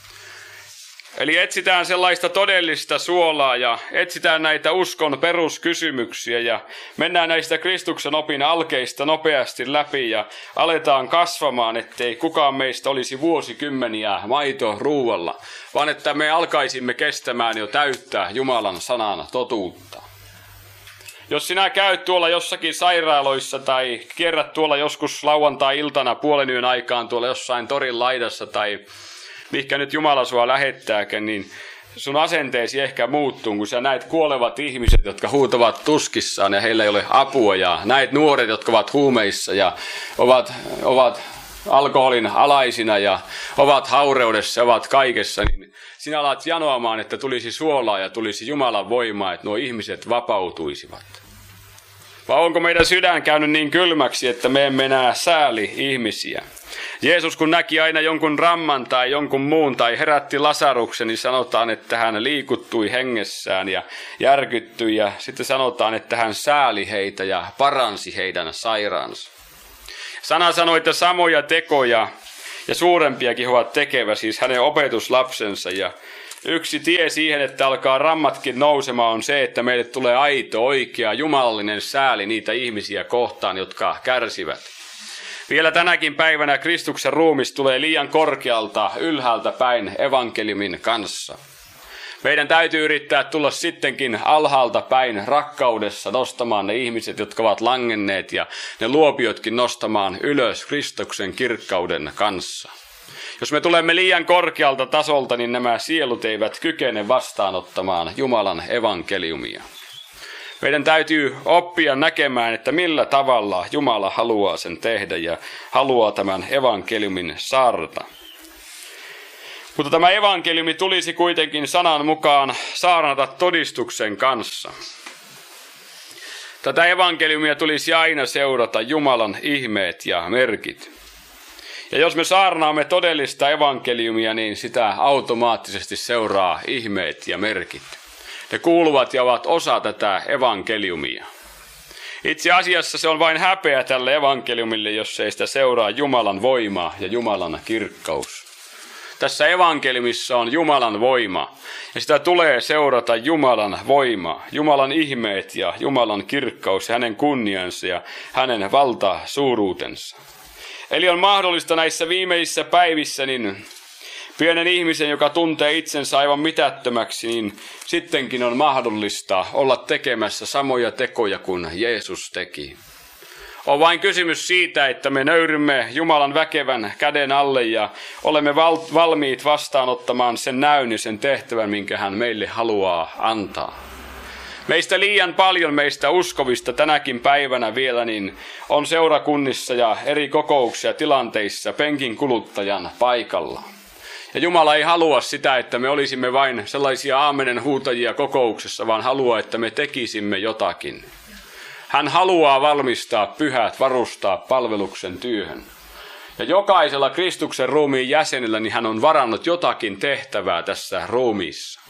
Eli etsitään sellaista todellista suolaa ja etsitään näitä uskon peruskysymyksiä ja mennään näistä Kristuksen opin alkeista nopeasti läpi ja aletaan kasvamaan, ettei kukaan meistä olisi vuosikymmeniä maitoruualla, vaan että me alkaisimme kestämään jo täyttä Jumalan sanan totuutta. Jos sinä käyt tuolla jossakin sairaaloissa tai kierrät tuolla joskus lauantai-iltana puolen yön aikaan tuolla jossain torin laidassa tai mihinkä nyt Jumala sua lähettääkään, niin sun asenteesi ehkä muuttuu, kun sä näet kuolevat ihmiset, jotka huutavat tuskissaan ja heillä ei ole apua. Ja näet nuoret, jotka ovat huumeissa ja ovat alkoholin alaisina ja ovat haureudessa ja ovat kaikessa. Niin sinä alat janoamaan, että tulisi suolaa ja tulisi Jumalan voimaa, että nuo ihmiset vapautuisivat. Vai onko meidän sydän käynyt niin kylmäksi, että me emme enää sääli ihmisiä? Jeesus kun näki aina jonkun ramman tai jonkun muun tai herätti Lasaruksen, niin sanotaan, että hän liikuttui hengessään ja järkyttyi. Ja sitten sanotaan, että hän sääli heitä ja paransi heidän sairaansa. Sana sanoi, että samoja tekoja ja suurempiakin ovat tekevä, siis hänen opetuslapsensa. Ja yksi tie siihen, että alkaa rammatkin nousemaan, on se, että meille tulee aito, oikea, jumalallinen sääli niitä ihmisiä kohtaan, jotka kärsivät. Vielä tänäkin päivänä Kristuksen ruumis tulee liian korkealta, ylhäältä päin evankeliumin kanssa. Meidän täytyy yrittää tulla sittenkin alhaalta päin rakkaudessa nostamaan ne ihmiset, jotka ovat langenneet ja ne luopiotkin nostamaan ylös Kristuksen kirkkauden kanssa. Jos me tulemme liian korkealta tasolta, niin nämä sielut eivät kykene vastaanottamaan Jumalan evankeliumia. Meidän täytyy oppia näkemään, että millä tavalla Jumala haluaa sen tehdä ja haluaa tämän evankeliumin saarnata. Mutta tämä evankeliumi tulisi kuitenkin sanan mukaan saarnata todistuksen kanssa. Tätä evankeliumia tulisi aina seurata Jumalan ihmeet ja merkit. Ja jos me saarnaamme todellista evankeliumia, niin sitä automaattisesti seuraa ihmeet ja merkit. Ne kuuluvat ja ovat osa tätä evankeliumia. Itse asiassa se on vain häpeä tälle evankeliumille, jos ei sitä seuraa Jumalan voima ja Jumalan kirkkaus. Tässä evankeliumissa on Jumalan voima ja sitä tulee seurata Jumalan voima, Jumalan ihmeet ja Jumalan kirkkaus ja hänen kunniansa ja hänen valtasuuruutensa. Eli on mahdollista näissä viimeisissä päivissä, niin pienen ihmisen, joka tuntee itsensä aivan mitättömäksi, niin sittenkin on mahdollista olla tekemässä samoja tekoja kuin Jeesus teki. On vain kysymys siitä, että me nöyrymme Jumalan väkevän käden alle ja olemme valmiit vastaanottamaan sen näyn ja sen tehtävän, minkä hän meille haluaa antaa. Meistä liian paljon meistä uskovista tänäkin päivänä vielä niin on seurakunnissa ja eri kokouksia tilanteissa penkin kuluttajan paikalla. Ja Jumala ei halua sitä, että me olisimme vain sellaisia aamenen huutajia kokouksessa, vaan haluaa, että me tekisimme jotakin. Hän haluaa valmistaa pyhät, varustaa palveluksen työhön. Ja jokaisella Kristuksen ruumiin jäsenellä niin hän on varannut jotakin tehtävää tässä ruumiissa.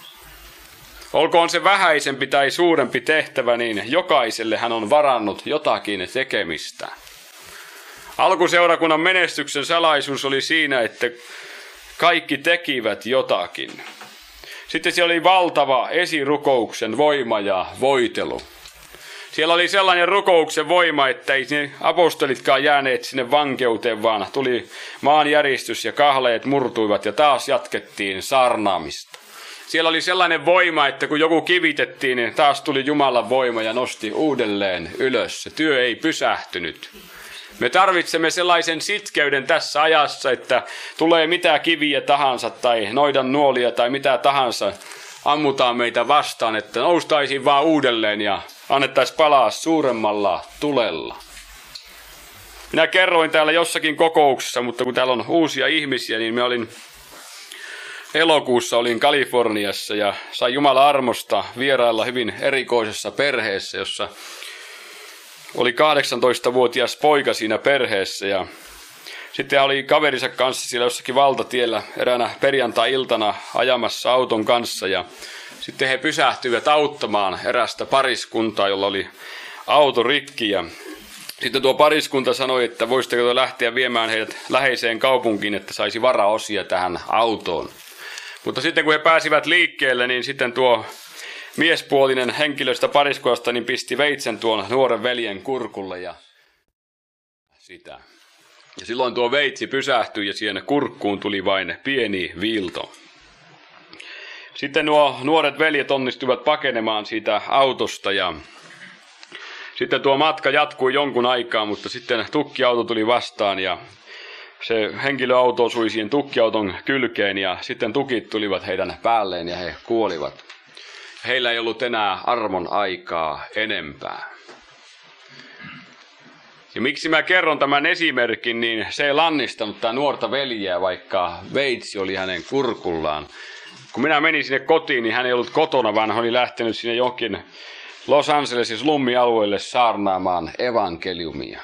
Olkoon se vähäisempi tai suurempi tehtävä, niin jokaiselle hän on varannut jotakin tekemistä. Alkuseurakunnan menestyksen salaisuus oli siinä, että kaikki tekivät jotakin. Sitten siellä oli valtava esirukouksen voima ja voitelu. Siellä oli sellainen rukouksen voima, että ei ne apostolitkaan jääneet sinne vankeuteen, vaan tuli maanjäristys ja kahleet murtuivat ja taas jatkettiin saarnaamista. Siellä oli sellainen voima, että kun joku kivitettiin, niin taas tuli Jumalan voima ja nosti uudelleen ylös. Se työ ei pysähtynyt. Me tarvitsemme sellaisen sitkeyden tässä ajassa, että tulee mitä kiviä tahansa tai noidan nuolia tai mitä tahansa, ammutaan meitä vastaan, että noustaisiin vaan uudelleen ja annettaisiin palaa suuremmalla tulella. Minä kerroin täällä jossakin kokouksessa, mutta kun täällä on uusia ihmisiä, niin elokuussa olin Kaliforniassa ja sain Jumalan armosta vierailla hyvin erikoisessa perheessä, jossa oli 18-vuotias poika siinä perheessä ja sitten hän oli kaverinsa kanssa siellä jossakin valtatiellä eräänä perjantai-iltana ajamassa auton kanssa ja sitten he pysähtyivät auttamaan erästä pariskuntaa, jolla oli auto rikki ja sitten tuo pariskunta sanoi, että voisitteko lähteä viemään heidät läheiseen kaupunkiin, että saisi varaosia tähän autoon. Mutta sitten kun he pääsivät liikkeelle, niin sitten tuo miespuolinen henkilöstä pariskunnasta niin pisti veitsen tuon nuoren veljen kurkulle ja sitä. Ja silloin tuo veitsi pysähtyi ja siihen kurkkuun tuli vain pieni viilto. Sitten nuo nuoret veljet onnistuivat pakenemaan siitä autosta ja sitten tuo matka jatkui jonkun aikaa, mutta sitten tukkiauto tuli vastaan ja se henkilöauto osui siihen tukkiauton kylkeen ja sitten tukit tulivat heidän päälleen ja he kuolivat. Heillä ei ollut enää armon aikaa enempää. Ja miksi mä kerron tämän esimerkin, niin se ei lannistanut tämä nuorta veljeä, vaikka veitsi oli hänen kurkullaan. Kun minä menin sinne kotiin, niin hän ei ollut kotona, vaan hän oli lähtenyt sinne johonkin Los Angelesin slummialueelle saarnaamaan evankeliumia.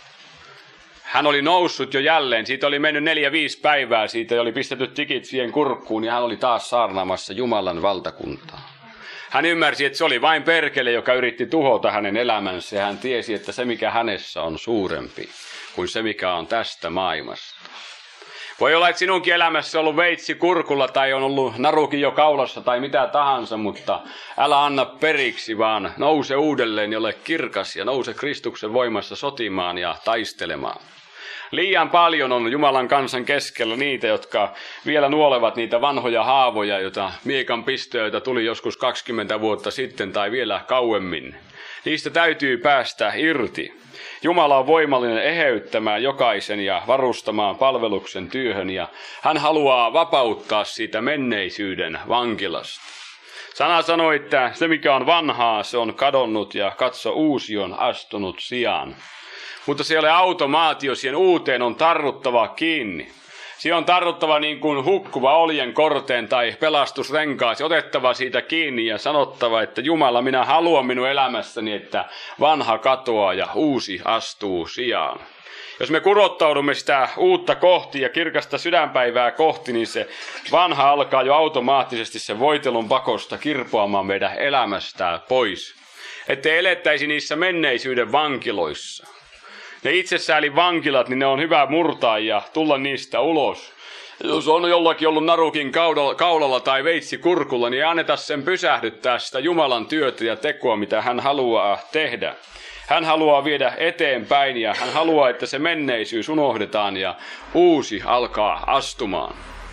Hän oli noussut jo jälleen, siitä oli mennyt 4-5 päivää, siitä oli pistetty tikit siihen kurkkuun ja hän oli taas saarnaamassa Jumalan valtakuntaa. Hän ymmärsi, että se oli vain perkele, joka yritti tuhota hänen elämänsä ja hän tiesi, että se mikä hänessä on suurempi kuin se mikä on tästä maailmasta. Voi olla, että sinunkin elämässä on ollut veitsi kurkulla tai on ollut narukin jo kaulassa tai mitä tahansa, mutta älä anna periksi, vaan nouse uudelleen ja ole kirkas ja nouse Kristuksen voimassa sotimaan ja taistelemaan. Liian paljon on Jumalan kansan keskellä niitä, jotka vielä nuolevat niitä vanhoja haavoja, joita miekan pistoja tuli joskus 20 vuotta sitten tai vielä kauemmin. Niistä täytyy päästä irti. Jumala on voimallinen eheyttämään jokaisen ja varustamaan palveluksen työhön ja hän haluaa vapauttaa siitä menneisyyden vankilasta. Sana sanoi, että se mikä on vanhaa, se on kadonnut ja katso uusi on astunut sijaan. Mutta se ei ole automaatio, siihen uuteen on tarruttava kiinni. Siihen on tarruttava niin kuin hukkuva oljen korteen tai pelastusrenkaasi, otettava siitä kiinni ja sanottava, että Jumala, minä haluan minun elämässäni, että vanha katoaa ja uusi astuu sijaan. Jos me kurottaudumme sitä uutta kohti ja kirkasta sydänpäivää kohti, niin se vanha alkaa jo automaattisesti sen voitelun pakosta kirpoamaan meidän elämästään pois. Ettei elettäisi niissä menneisyyden vankiloissa. Ne itsesäälin vankilat, niin ne on hyvä murtaa ja tulla niistä ulos. Jos on jollakin ollut narukin kaulalla tai veitsi kurkulla, niin ei anneta sen pysähdyttää sitä Jumalan työtä ja tekoa, mitä hän haluaa tehdä. Hän haluaa viedä eteenpäin ja hän haluaa, että se menneisyys unohdetaan ja uusi alkaa astumaan.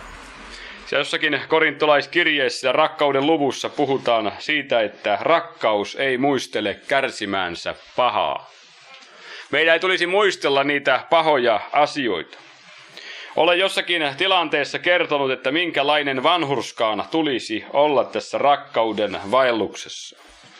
Ja jossakin korintolaiskirjeessä rakkauden luvussa puhutaan siitä, että rakkaus ei muistele kärsimäänsä pahaa. Meidän ei tulisi muistella niitä pahoja asioita. Olen jossakin tilanteessa kertonut, että minkälainen vanhurskaan tulisi olla tässä rakkauden vaelluksessa.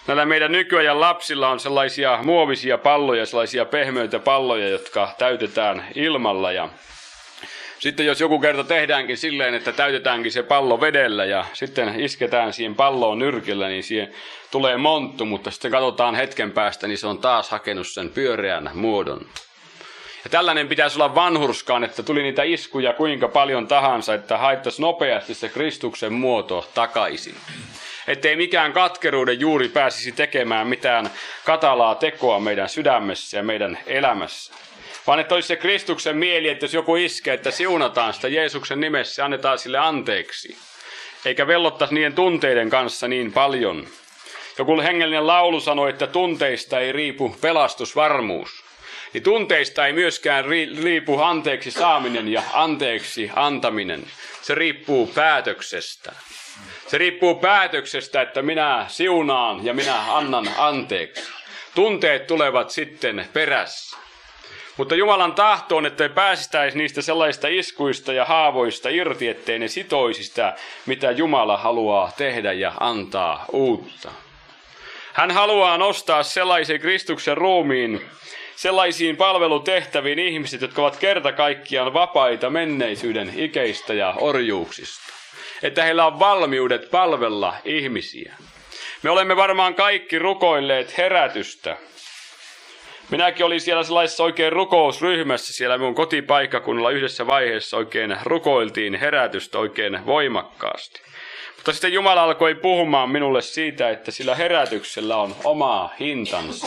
Näillä meidän nykyajan lapsilla on sellaisia muovisia palloja, sellaisia pehmeitä palloja, jotka täytetään ilmalla. Ja sitten jos joku kerta tehdäänkin silleen, että täytetäänkin se pallo vedellä ja sitten isketään siihen palloon nyrkillä, niin siihen tulee monttu, mutta sitten katsotaan hetken päästä, niin se on taas hakenut sen pyöreän muodon. Ja tällainen pitäisi olla vanhurskaan, että tuli niitä iskuja kuinka paljon tahansa, että haettaisiin nopeasti se Kristuksen muoto takaisin. Ettei mikään katkeruuden juuri pääsisi tekemään mitään katalaa tekoa meidän sydämessä ja meidän elämässä. Vaan että olisi se Kristuksen mieli, että jos joku iskee, että siunataan sitä Jeesuksen nimessä ja annetaan sille anteeksi. Eikä vellottaisi niiden tunteiden kanssa niin paljon. Joku hengellinen laulu sanoi, että tunteista ei riipu pelastusvarmuus. Niin tunteista ei myöskään riipu anteeksi saaminen ja anteeksi antaminen. Se riippuu päätöksestä. Se riippuu päätöksestä, että minä siunaan ja minä annan anteeksi. Tunteet tulevat sitten perässä. Mutta Jumalan tahto on, että pääsistäisi niistä sellaista iskuista ja haavoista irti, ettei ne sitoisi sitä, mitä Jumala haluaa tehdä ja antaa uutta. Hän haluaa nostaa sellaisen Kristuksen ruumiin, sellaisiin palvelutehtäviin ihmiset, jotka ovat kerta kaikkiaan vapaita menneisyyden ikeistä ja orjuuksista. Että heillä on valmiudet palvella ihmisiä. Me olemme varmaan kaikki rukoilleet herätystä. Minäkin olin siellä sellaisessa oikein rukousryhmässä siellä minun kotipaikkakunnalla yhdessä vaiheessa oikein rukoiltiin herätystä oikein voimakkaasti. Mutta sitten Jumala alkoi puhumaan minulle siitä, että sillä herätyksellä on oma hintansa.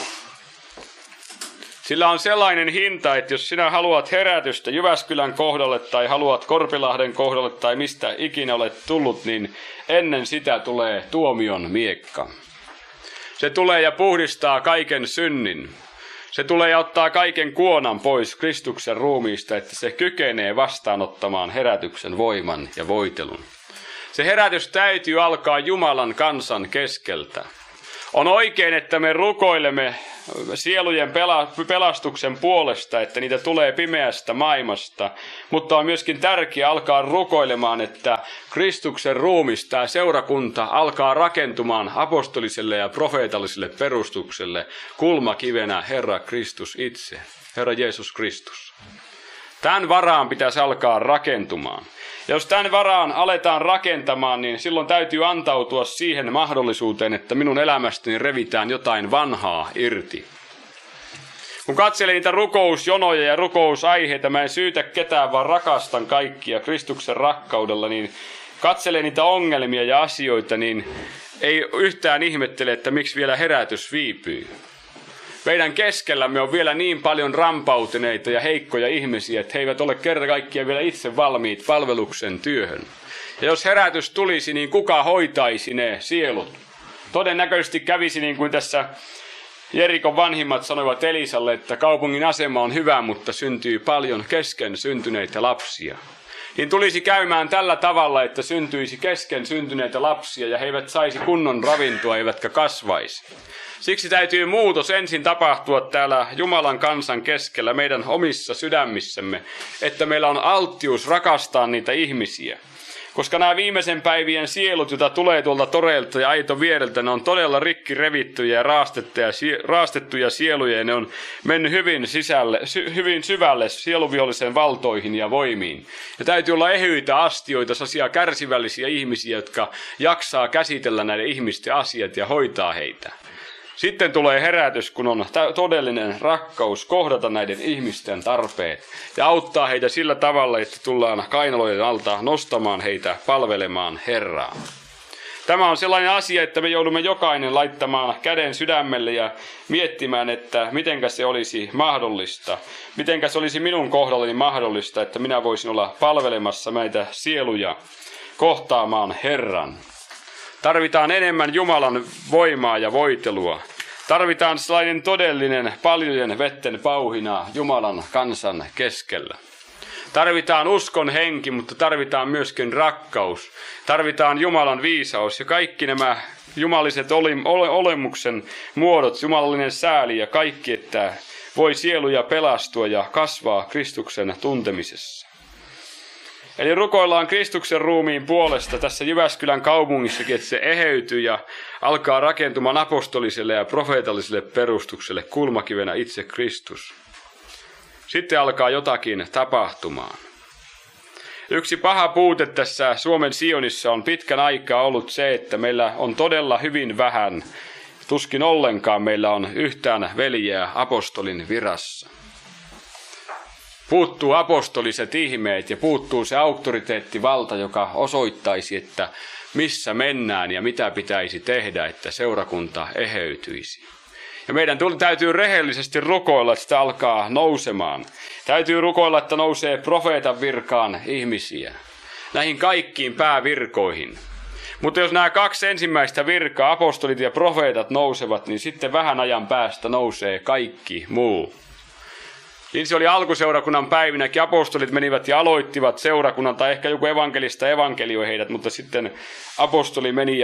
Sillä on sellainen hinta, että jos sinä haluat herätystä Jyväskylän kohdalle tai haluat Korpilahden kohdalle tai mistä ikinä olet tullut, niin ennen sitä tulee tuomion miekka. Se tulee ja puhdistaa kaiken synnin. Se tulee ja ottaa kaiken kuonan pois Kristuksen ruumiista, että se kykenee vastaanottamaan herätyksen voiman ja voitelun. Se herätys täytyy alkaa Jumalan kansan keskeltä. On oikein, että me rukoilemme sielujen pelastuksen puolesta, että niitä tulee pimeästä maailmasta, mutta on myöskin tärkeää alkaa rukoilemaan, että Kristuksen ruumista ja seurakunta alkaa rakentumaan apostoliselle ja profeetalliselle perustukselle kulmakivenä Herra Kristus itse, Herra Jeesus Kristus. Tämän varaan pitäisi alkaa rakentumaan. Ja jos tämän varaan aletaan rakentamaan, niin silloin täytyy antautua siihen mahdollisuuteen, että minun elämästäni revitään jotain vanhaa irti. Kun katselen niitä rukousjonoja ja rukousaiheita, mä en syytä ketään, vaan rakastan kaikkia Kristuksen rakkaudella, niin katselen niitä ongelmia ja asioita, niin ei yhtään ihmettele, että miksi vielä herätys viipyy. Meidän keskellämme on vielä niin paljon rampautuneita ja heikkoja ihmisiä, että he eivät ole kerta kaikkiaan vielä itse valmiit palveluksen työhön. Ja jos herätys tulisi, niin kuka hoitaisi ne sielut? Todennäköisesti kävisi niin kuin tässä Jerikon vanhimmat sanoivat Elisalle, että kaupungin asema on hyvä, mutta syntyy paljon kesken syntyneitä lapsia. Niin tulisi käymään tällä tavalla, että syntyisi kesken syntyneitä lapsia ja he eivät saisi kunnon ravintoa eivätkä kasvaisi. Siksi täytyy muutos ensin tapahtua täällä Jumalan kansan keskellä meidän omissa sydämissämme, että meillä on alttius rakastaa niitä ihmisiä. Koska nämä viimeisen päivien sielut, joita tulee tuolta toreilta ja aiton viereltä, ne on todella rikki revittyjä ja raastettuja sieluja, ja ne on mennyt hyvin syvälle sieluvihollisen valtoihin ja voimiin. Ja täytyy olla ehyitä astioita, sellaisia kärsivällisiä ihmisiä, jotka jaksaa käsitellä näiden ihmisten asiat ja hoitaa heitä. Sitten tulee herätys, kun on todellinen rakkaus kohdata näiden ihmisten tarpeet ja auttaa heitä sillä tavalla, että tullaan kainalojen alta nostamaan heitä palvelemaan Herraa. Tämä on sellainen asia, että me joudumme jokainen laittamaan käden sydämelle ja miettimään, että mitenkä se olisi mahdollista. Mitenkä se olisi minun kohdallani mahdollista, että minä voisin olla palvelemassa näitä sieluja kohtaamaan Herran. Tarvitaan enemmän Jumalan voimaa ja voitelua. Tarvitaan sellainen todellinen paljojen vetten pauhina Jumalan kansan keskellä. Tarvitaan uskon henki, mutta tarvitaan myöskin rakkaus. Tarvitaan Jumalan viisaus ja kaikki nämä jumaliset olemuksen muodot, jumalallinen sääli ja kaikki, että voi sieluja pelastua ja kasvaa Kristuksen tuntemisessa. Eli rukoillaan Kristuksen ruumiin puolesta tässä Jyväskylän kaupungissakin, että se eheytyy ja alkaa rakentumaan apostoliselle ja profeetalliselle perustukselle kulmakivenä itse Kristus. Sitten alkaa jotakin tapahtumaan. Yksi paha puute tässä Suomen Sionissa on pitkän aikaa ollut se, että meillä on todella hyvin vähän, tuskin ollenkaan meillä on yhtään veljeä apostolin virassa. Puuttuu apostoliset ihmeet ja puuttuu se auktoriteettivalta, joka osoittaisi, että missä mennään ja mitä pitäisi tehdä, että seurakunta eheytyisi. Ja meidän täytyy rehellisesti rukoilla, että sitä alkaa nousemaan. Täytyy rukoilla, että nousee profeetan virkaan ihmisiä. Näihin kaikkiin päävirkoihin. Mutta jos nämä kaksi ensimmäistä virkaa, apostolit ja profeetat nousevat, niin sitten vähän ajan päästä nousee kaikki muu. Niin se oli alkuseurakunnan päivinäkin. Apostolit menivät ja aloittivat seurakunnan, tai ehkä joku evankelista evankelioi heidät, mutta sitten apostoli meni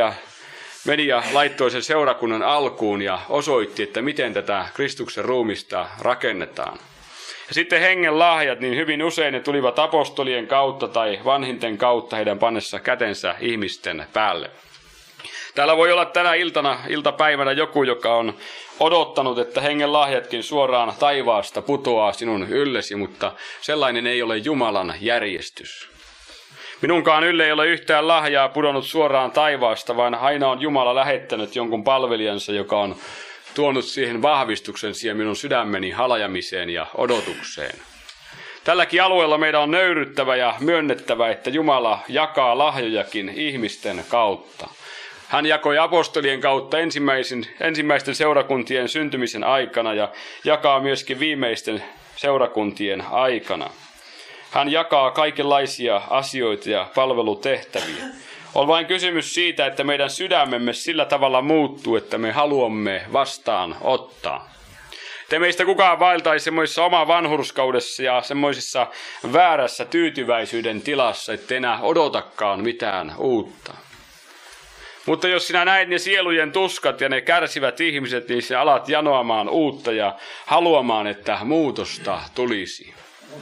ja laittoi sen seurakunnan alkuun ja osoitti, että miten tätä Kristuksen ruumista rakennetaan. Ja sitten hengen lahjat, niin hyvin usein ne tulivat apostolien kautta tai vanhinten kautta heidän pannessa kätensä ihmisten päälle. Täällä voi olla tänä iltapäivänä joku, joka on odottanut, että hengen lahjatkin suoraan taivaasta putoaa sinun yllesi, mutta sellainen ei ole Jumalan järjestys. Minunkaan ylle ei ole yhtään lahjaa pudonnut suoraan taivaasta, vaan aina on Jumala lähettänyt jonkun palvelijansa, joka on tuonut siihen vahvistuksen siihen minun sydämeni halajamiseen ja odotukseen. Tälläkin alueella meidän on nöyryttävä ja myönnettävä, että Jumala jakaa lahjojakin ihmisten kautta. Hän jakoi apostolien kautta ensimmäisten seurakuntien syntymisen aikana ja jakaa myöskin viimeisten seurakuntien aikana. Hän jakaa kaikenlaisia asioita ja palvelutehtäviä. On vain kysymys siitä, että meidän sydämemme sillä tavalla muuttuu, että me haluamme vastaan ottaa. Te meistä kukaan vaeltaisi semmoisessa oma vanhurskaudessa ja semmoisessa väärässä tyytyväisyyden tilassa, ettei enää odotakaan mitään uutta. Mutta jos sinä näet ne sielujen tuskat ja ne kärsivät ihmiset, niin sinä alat janoamaan uutta ja haluamaan, että muutosta tulisi.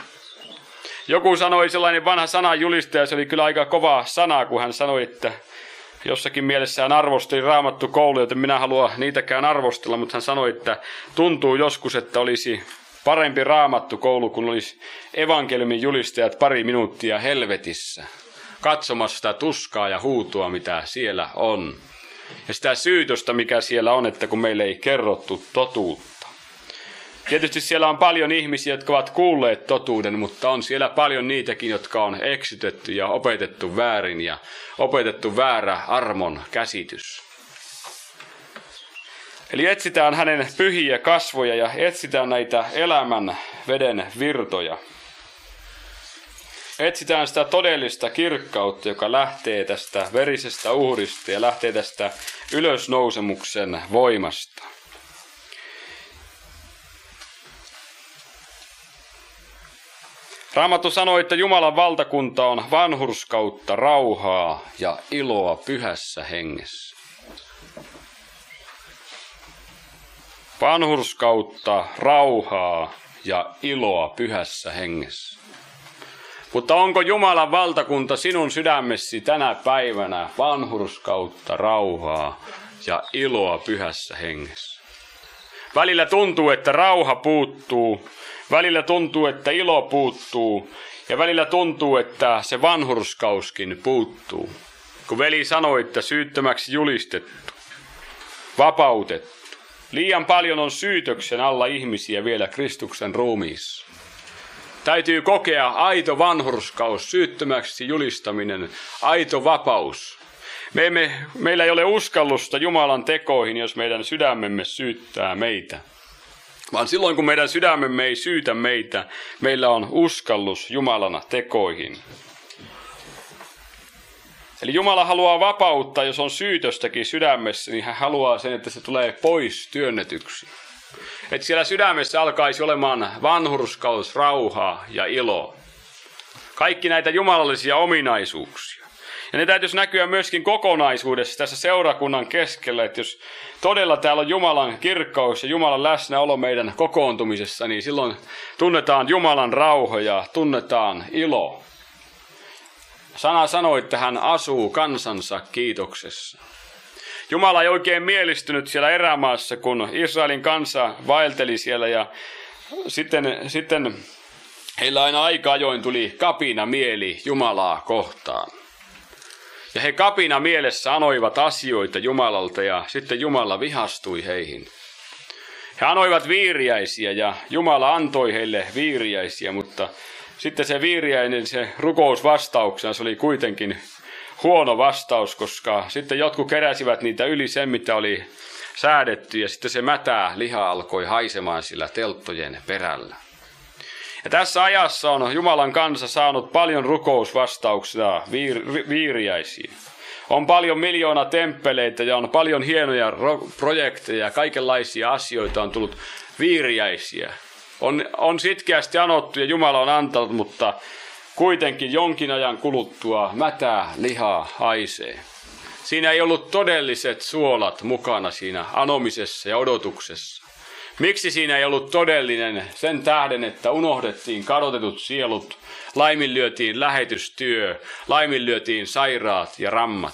Joku sanoi, sellainen vanha sananjulistaja, se oli kyllä aika kova sana, kun hän sanoi, että jossakin mielessä hän arvosteli Raamattu kouluja, joten minä haluan niitäkään arvostella, mutta hän sanoi, että tuntuu joskus, että olisi parempi Raamattu koulu, kun olisi evankeliumin julistajat pari minuuttia helvetissä, katsomassa sitä tuskaa ja huutoa, mitä siellä on. Ja sitä syytöstä, mikä siellä on, että kun meille ei kerrottu totuutta. Tietysti siellä on paljon ihmisiä, jotka ovat kuulleet totuuden, mutta on siellä paljon niitäkin, jotka on eksytetty ja opetettu väärin ja opetettu väärä armon käsitys. Eli etsitään hänen pyhiä kasvoja ja etsitään näitä elämän veden virtoja. Etsitään sitä todellista kirkkautta, joka lähtee tästä verisestä uhrista ja lähtee tästä ylösnousemuksen voimasta. Raamattu sanoi, että Jumalan valtakunta on vanhurskautta, rauhaa ja iloa pyhässä hengessä. Vanhurskautta, rauhaa ja iloa pyhässä hengessä. Mutta onko Jumalan valtakunta sinun sydämessi tänä päivänä vanhurskautta, rauhaa ja iloa pyhässä hengessä? Välillä tuntuu, että rauha puuttuu. Välillä tuntuu, että ilo puuttuu, ja välillä tuntuu, että se vanhurskauskin puuttuu. Kun veli sanoi, että syyttömäksi julistettu, vapautettu. Liian paljon on syytöksen alla ihmisiä vielä Kristuksen ruumiissa. Täytyy kokea aito vanhurskaus, syyttömäksi julistaminen, aito vapaus. Meillä ei ole uskallusta Jumalan tekoihin, jos meidän sydämemme syyttää meitä. Vaan silloin, kun meidän sydämemme ei syytä meitä, meillä on uskallus Jumalan tekoihin. Eli Jumala haluaa vapauttaa, jos on syytöstäkin sydämessä, niin hän haluaa sen, että se tulee pois työnnetyksi. Että siellä sydämessä alkaisi olemaan vanhurskaus, rauhaa ja ilo. Kaikki näitä jumalallisia ominaisuuksia. Ja ne täytyisi näkyä myöskin kokonaisuudessa tässä seurakunnan keskellä, että jos todella täällä on Jumalan kirkkaus ja Jumalan läsnäolo meidän kokoontumisessa, niin silloin tunnetaan Jumalan rauha ja tunnetaan ilo. Sana sanoi, että hän asuu kansansa kiitoksessa. Jumala ei oikein mielistynyt siellä erämaassa, kun Israelin kansa vaelteli siellä ja sitten heillä aina aika ajoin tuli kapina mieli Jumalaa kohtaan. Ja he kapina mielessä anoivat asioita Jumalalta ja sitten Jumala vihastui heihin. He anoivat viiriäisiä ja Jumala antoi heille viiriäisiä, mutta sitten se viiriäinen, se rukousvastauksensa, se oli kuitenkin huono vastaus, koska sitten jotkut keräsivät niitä yli sen, mitä oli säädetty, ja sitten se mätää liha alkoi haisemaan sillä telttojen perällä. Ja tässä ajassa on Jumalan kansa saanut paljon rukousvastauksia viiriäisiin. On paljon miljoona temppeleitä ja on paljon hienoja projekteja ja kaikenlaisia asioita on tullut viiriäisiä. On sitkeästi anottu ja Jumala on antanut, mutta kuitenkin jonkin ajan kuluttua mätää lihaa haisee. Siinä ei ollut todelliset suolat mukana siinä anomisessa ja odotuksessa. Miksi siinä ei ollut todellinen? Sen tähden, että unohdettiin kadotetut sielut, laiminlyötiin lähetystyö, laiminlyötiin sairaat ja rammat.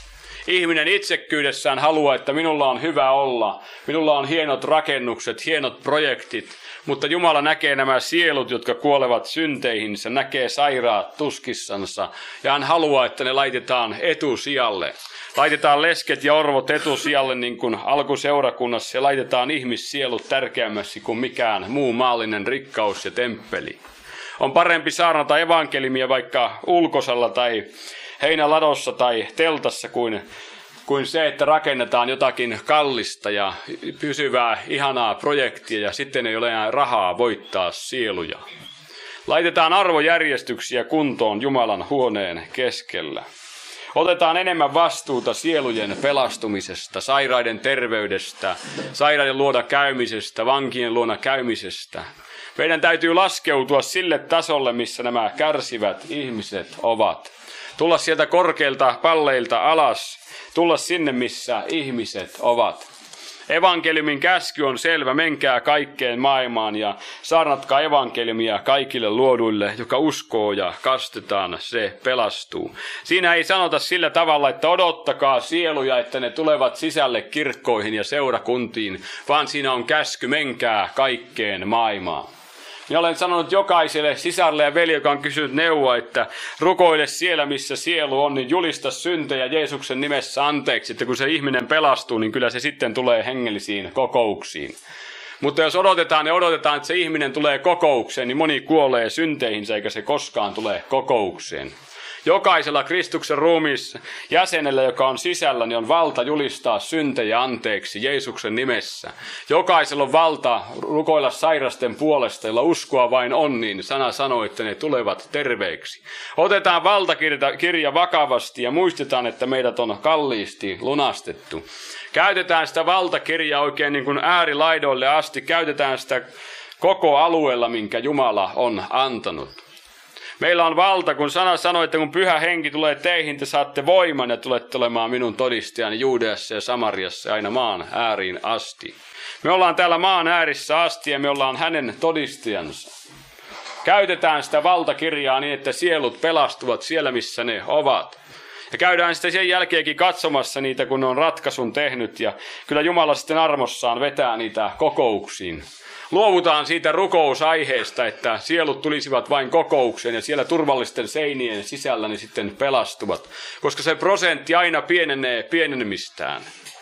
Ihminen itsekkyydessään haluaa, että minulla on hyvä olla, minulla on hienot rakennukset, hienot projektit, mutta Jumala näkee nämä sielut, jotka kuolevat synteihinsä, näkee sairaat tuskissansa ja hän haluaa, että ne laitetaan etusijalle. Laitetaan lesket ja orvot etusijalle niin kuin alkuseurakunnassa ja laitetaan ihmissielut tärkeämmäksi kuin mikään muu maallinen rikkaus ja temppeli. On parempi saarnata evankeliumia vaikka ulkosalla tai heinäladossa tai teltassa kuin se, että rakennetaan jotakin kallista ja pysyvää, ihanaa projektia ja sitten ei ole enää rahaa voittaa sieluja. Laitetaan arvojärjestyksiä kuntoon Jumalan huoneen keskellä. Otetaan enemmän vastuuta sielujen pelastumisesta, sairaiden terveydestä, sairaiden luona käymisestä, vankien luona käymisestä. Meidän täytyy laskeutua sille tasolle, missä nämä kärsivät ihmiset ovat. Tulla sieltä korkeilta palleilta alas, tulla sinne, missä ihmiset ovat. Evankeliumin käsky on selvä, menkää kaikkeen maailmaan ja saarnatkaa evankeliumia kaikille luoduille, joka uskoo ja kastetaan, se pelastuu. Siinä ei sanota sillä tavalla, että odottakaa sieluja, että ne tulevat sisälle kirkkoihin ja seurakuntiin, vaan siinä on käsky, menkää kaikkeen maailmaan. Minä olen sanonut jokaiselle sisarille ja veli, joka on kysynyt neuvoa, että rukoile siellä, missä sielu on, niin julista syntejä Jeesuksen nimessä anteeksi, että kun se ihminen pelastuu, niin kyllä se sitten tulee hengellisiin kokouksiin. Mutta jos odotetaan, että se ihminen tulee kokoukseen, niin moni kuolee synteihinsä, eikä se koskaan tule kokoukseen. Jokaisella Kristuksen ruumiissa jäsenellä, joka on sisällä, niin on valta julistaa syntejä anteeksi Jeesuksen nimessä. Jokaisella on valta rukoilla sairasten puolesta, jolla uskoa vain on, niin sana sanoo, että ne tulevat terveiksi. Otetaan valtakirja vakavasti ja muistetaan, että meidät on kalliisti lunastettu. Käytetään sitä valtakirjaa oikein niin kuin äärilaidoille asti. Käytetään sitä koko alueella, minkä Jumala on antanut. Meillä on valta, kun sana sanoi, että kun Pyhä Henki tulee teihin, te saatte voiman ja tulette olemaan minun todistajani Juudeassa ja Samariassa aina maan ääriin asti. Me ollaan täällä maan äärissä asti ja me ollaan hänen todistajansa. Käytetään sitä valtakirjaa niin, että sielut pelastuvat siellä, missä ne ovat. Ja käydään sitten sen jälkeenkin katsomassa niitä, kun ne on ratkaisun tehnyt ja kyllä Jumala sitten armossaan vetää niitä kokouksiin. Luovutaan siitä rukousaiheesta, että sielut tulisivat vain kokoukseen ja siellä turvallisten seinien sisällä ne sitten pelastuvat. Koska se prosentti aina pienenee pienenemistään.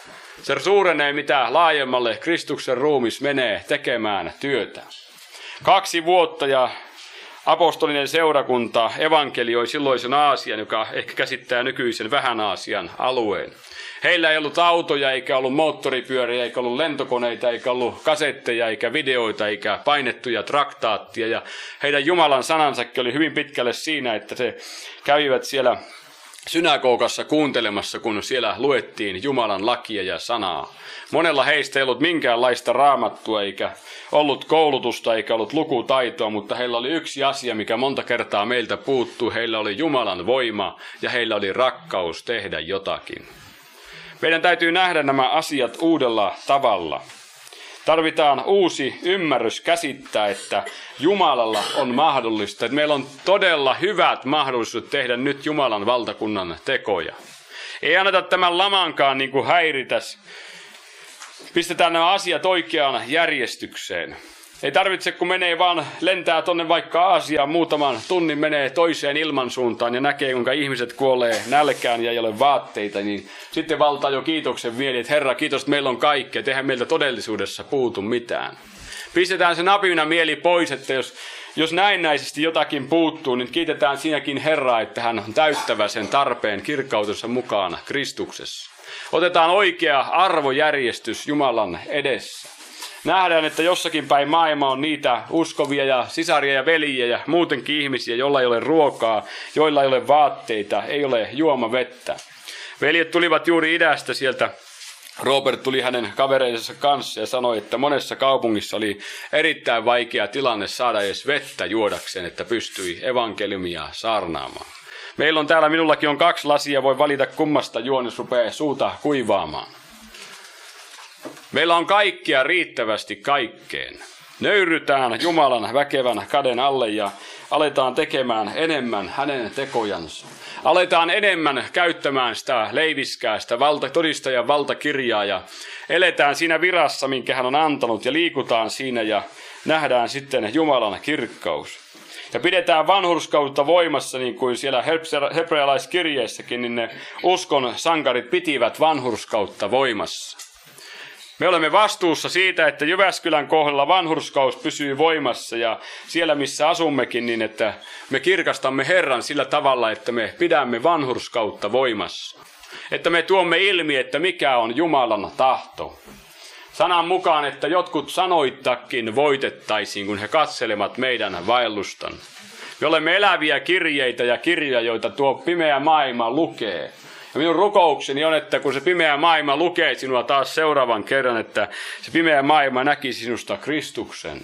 Se suurenee mitä laajemmalle Kristuksen ruumis menee tekemään työtä. 2 vuotta ja apostolinen seurakunta evankelioi silloisen Aasian, joka ehkä käsittää nykyisen vähän Aasian alueen. Heillä ei ollut autoja, eikä ollut moottoripyöriä, eikä ollut lentokoneita, eikä ollut kasetteja, eikä videoita, eikä painettuja traktaattia. Ja heidän Jumalan sanansakin oli hyvin pitkälle siinä, että he kävivät siellä synagogassa kuuntelemassa, kun siellä luettiin Jumalan lakia ja sanaa. Monella heistä ei ollut minkäänlaista raamattua, eikä ollut koulutusta, eikä ollut lukutaitoa, mutta heillä oli yksi asia, mikä monta kertaa meiltä puuttuu. Heillä oli Jumalan voima ja heillä oli rakkaus tehdä jotakin. Meidän täytyy nähdä nämä asiat uudella tavalla. Tarvitaan uusi ymmärrys käsittää, että Jumalalla on mahdollista. Että meillä on todella hyvät mahdollisuudet tehdä nyt Jumalan valtakunnan tekoja. Ei anneta tämän lamankaan niin kuin häiritäs. Pistetään nämä asiat oikeaan järjestykseen. Ei tarvitse, kun menee vaan lentää tonne vaikka Aasiaan muutaman tunnin, menee toiseen ilmansuuntaan ja näkee, kuinka ihmiset kuolee nälkään ja ei ole vaatteita, niin sitten valtaa jo kiitoksen mieli, että Herra, kiitos, että meillä on kaikkea, että eihän meiltä todellisuudessa puutu mitään. Pistetään se napina mieli pois, että jos näennäisesti jotakin puuttuu, niin kiitetään siinäkin Herraa, että hän on täyttävä sen tarpeen kirkkautensa mukaan Kristuksessa. Otetaan oikea arvojärjestys Jumalan edessä. Nähdään, että jossakin päin maailma on niitä uskovia ja sisaria ja veljiä ja muutenkin ihmisiä, joilla ei ole ruokaa, joilla ei ole vaatteita, ei ole juomavettä. Veljet tulivat juuri idästä sieltä. Robert tuli hänen kavereidensa kanssa ja sanoi, että monessa kaupungissa oli erittäin vaikea tilanne saada edes vettä juodakseen, että pystyi evankeliumia saarnaamaan. Meillä on täällä, minullakin on 2 lasia, voi valita kummasta juon, jos rupeaa suuta kuivaamaan. Meillä on kaikkia riittävästi kaikkeen. Nöyrytään Jumalan väkevän käden alle ja aletaan tekemään enemmän hänen tekojansa. Aletaan enemmän käyttämään sitä leiviskää, sitä todistajan valtakirjaa ja eletään siinä virassa, minkä hän on antanut ja liikutaan siinä ja nähdään sitten Jumalan kirkkaus. Ja pidetään vanhurskautta voimassa, niin kuin siellä hebrealaiskirjeessäkin, niin ne uskon sankarit pitivät vanhurskautta voimassa. Me olemme vastuussa siitä, että Jyväskylän kohdalla vanhurskaus pysyy voimassa ja siellä missä asummekin, niin että me kirkastamme Herran sillä tavalla, että me pidämme vanhurskautta voimassa. Että me tuomme ilmi, että mikä on Jumalan tahto. Sanan mukaan, että jotkut sanoittakin voitettaisiin, kun he katselevat meidän vaellustan. Me olemme eläviä kirjeitä ja kirjoja, joita tuo pimeä maailma lukee. Ja minun rukoukseni on, että kun se pimeä maailma lukee sinua taas seuraavan kerran, että se pimeä maailma näki sinusta Kristuksen.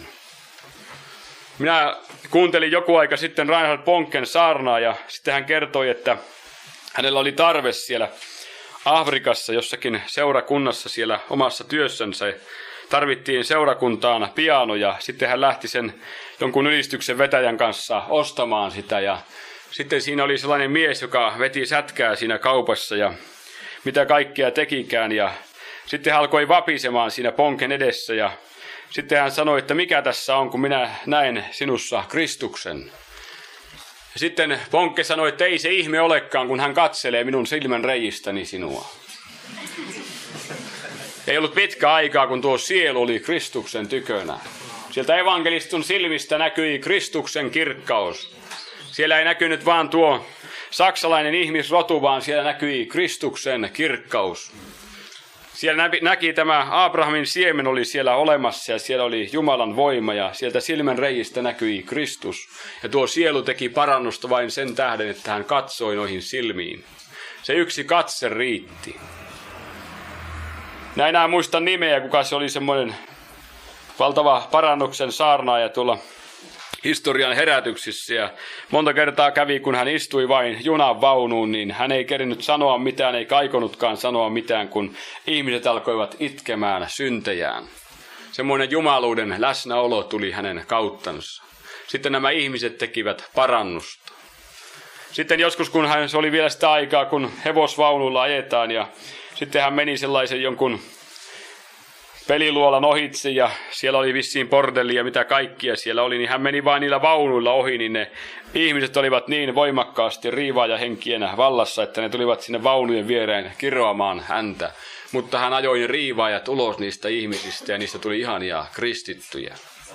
Minä kuuntelin joku aika sitten Reinhard Bonken saarnaa ja sitten hän kertoi, että hänellä oli tarve siellä Afrikassa jossakin seurakunnassa siellä omassa työssänsä. Tarvittiin seurakuntaan piano ja sitten hän lähti sen jonkun ylistyksen vetäjän kanssa ostamaan sitä ja sitten siinä oli sellainen mies, joka veti sätkää siinä kaupassa ja mitä kaikkea tekikään. Ja sitten hän alkoi vapisemaan siinä Bonken edessä ja sitten hän sanoi, että mikä tässä on, kun minä näen sinussa Kristuksen. Ja sitten Bonke sanoi, että ei se ihme olekaan, kun hän katselee minun silmän reijistäni sinua. Ei ollut pitkä aikaa, kun tuo sielu oli Kristuksen tykönä. Sieltä evankelistun silmistä näkyi Kristuksen kirkkaus. Siellä ei näkynyt vaan tuo saksalainen ihmisrotu, vaan siellä näkyi Kristuksen kirkkaus. Siellä näki tämä Abrahamin siemen oli siellä olemassa ja siellä oli Jumalan voima ja sieltä silmän reijistä näkyi Kristus. Ja tuo sielu teki parannusta vain sen tähden, että hän katsoi noihin silmiin. Se yksi katse riitti. Minä enää muista nimeä, kuka se oli semmoinen valtava parannuksen saarnaaja tuolla historian herätyksissä ja monta kertaa kävi, kun hän istui vain junan vaunuun, niin hän ei kerinyt sanoa mitään, ei kaikonutkaan sanoa mitään, kun ihmiset alkoivat itkemään syntejään. Semmoinen jumaluuden läsnäolo tuli hänen kauttansa. Sitten nämä ihmiset tekivät parannusta. Sitten joskus, kun se oli vielä sitä aikaa, kun hevosvaunulla ajetaan ja sitten hän meni sellaisen jonkun peliluolan ohitse ja siellä oli vissiin bordelli ja mitä kaikkia siellä oli, niin hän meni vain niillä vaunuilla ohi, niin ne ihmiset olivat niin voimakkaasti riivaajahenkienä vallassa, että ne tulivat sinne vaunujen viereen kiroamaan häntä. Mutta hän ajoi riivaajat ulos niistä ihmisistä ja niistä tuli ihania kristittyjä.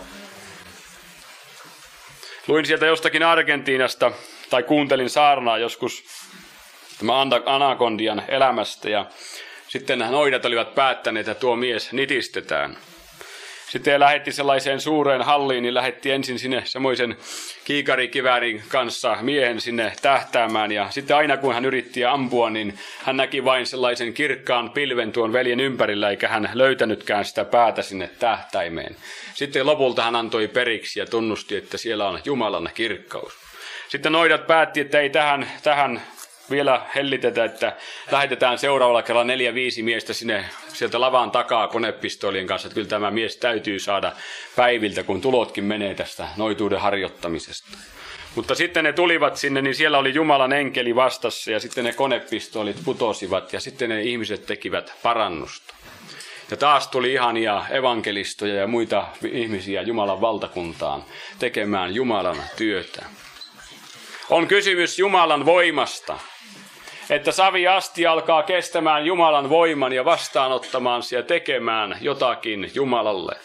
Luin sieltä jostakin Argentiinasta tai kuuntelin saarnaa joskus tämä anakondian elämästä ja sitten noidat olivat päättäneet, että tuo mies nitistetään. Sitten he lähetti sellaiseen suureen halliin, niin lähetti ensin sinne semmoisen kiikarikiväärin kanssa miehen sinne tähtäämään. Ja sitten aina kun hän yritti ampua, niin hän näki vain sellaisen kirkkaan pilven tuon veljen ympärillä, eikä hän löytänytkään sitä päätä sinne tähtäimeen. Sitten lopulta hän antoi periksi ja tunnusti, että siellä on Jumalan kirkkaus. Sitten noidat päätti, että ei tähän vielä hellitetä, että lähetetään seuraavalla kerralla 4-5 miestä sieltä lavan takaa konepistoolien kanssa. Että kyllä tämä mies täytyy saada päiviltä, kun tulotkin menee tästä noituuden harjoittamisesta. Mutta sitten ne tulivat sinne, niin siellä oli Jumalan enkeli vastassa ja sitten ne konepistoolit putosivat ja sitten ne ihmiset tekivät parannusta. Ja taas tuli ihania evankelistoja ja muita ihmisiä Jumalan valtakuntaan tekemään Jumalan työtä. On kysymys Jumalan voimasta, että saviasti alkaa kestämään Jumalan voiman ja vastaanottamaan ja tekemään jotakin Jumalalle.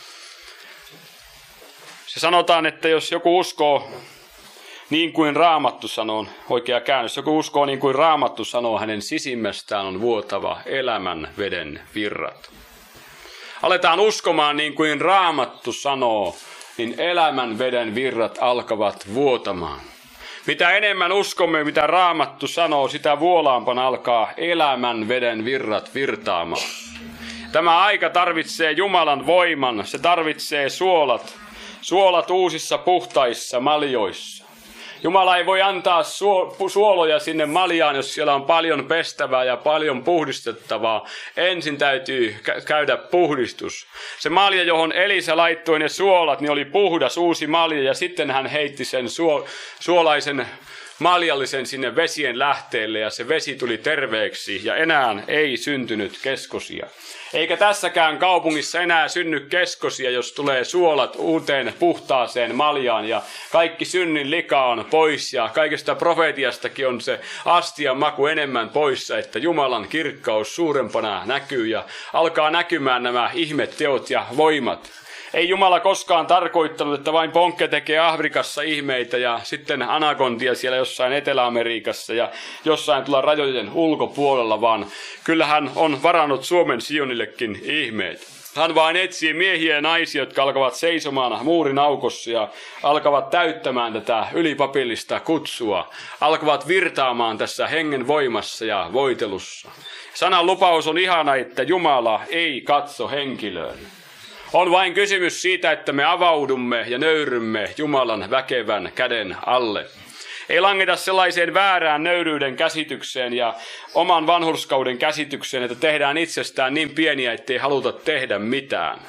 Se sanotaan, että jos joku uskoo niin kuin Raamattu sanoo, oikea käännös, joku uskoo niin kuin Raamattu sanoo, hänen sisimmästään on vuotava elämän veden virrat. Aletaan uskomaan niin kuin Raamattu sanoo, niin elämän veden virrat alkavat vuotamaan. Mitä enemmän uskomme, mitä Raamattu sanoo, sitä vuolaampana alkaa elämän veden virrat virtaamaan. Tämä aika tarvitsee Jumalan voiman, se tarvitsee suolat uusissa puhtaissa maljoissa. Jumala ei voi antaa suoloja sinne maljaan, jos siellä on paljon pestävää ja paljon puhdistettavaa. Ensin täytyy käydä puhdistus. Se malja, johon Elisa laittoi ne suolat, niin oli puhdas uusi malja ja sitten hän heitti sen suolaisen maljallisen sinne vesien lähteelle ja se vesi tuli terveeksi ja enää ei syntynyt keskosia. Eikä tässäkään kaupungissa enää synny keskosia, jos tulee suolat uuteen puhtaaseen maljaan ja kaikki synnin lika on pois ja kaikesta profetiastakin on se astian maku enemmän poissa, että Jumalan kirkkaus suurempana näkyy ja alkaa näkymään nämä ihmeteot ja voimat. Ei Jumala koskaan tarkoittanut, että vain Ponkke tekee Afrikassa ihmeitä ja sitten anakondia siellä jossain Etelä-Amerikassa ja jossain tuolla rajojen ulkopuolella, vaan kyllä hän on varannut Suomen Sionillekin ihmeitä. Hän vain etsii miehiä ja naisia, jotka alkavat seisomaan muurin aukossa ja alkavat täyttämään tätä ylipapillista kutsua, alkavat virtaamaan tässä hengen voimassa ja voitelussa. Sanan lupaus on ihana, että Jumala ei katso henkilöön. On vain kysymys siitä, että me avaudumme ja nöyrymme Jumalan väkevän käden alle. Ei langeta sellaiseen väärään nöyryyden käsitykseen ja oman vanhurskauden käsitykseen, että tehdään itsestään niin pieniä, ettei haluta tehdä mitään.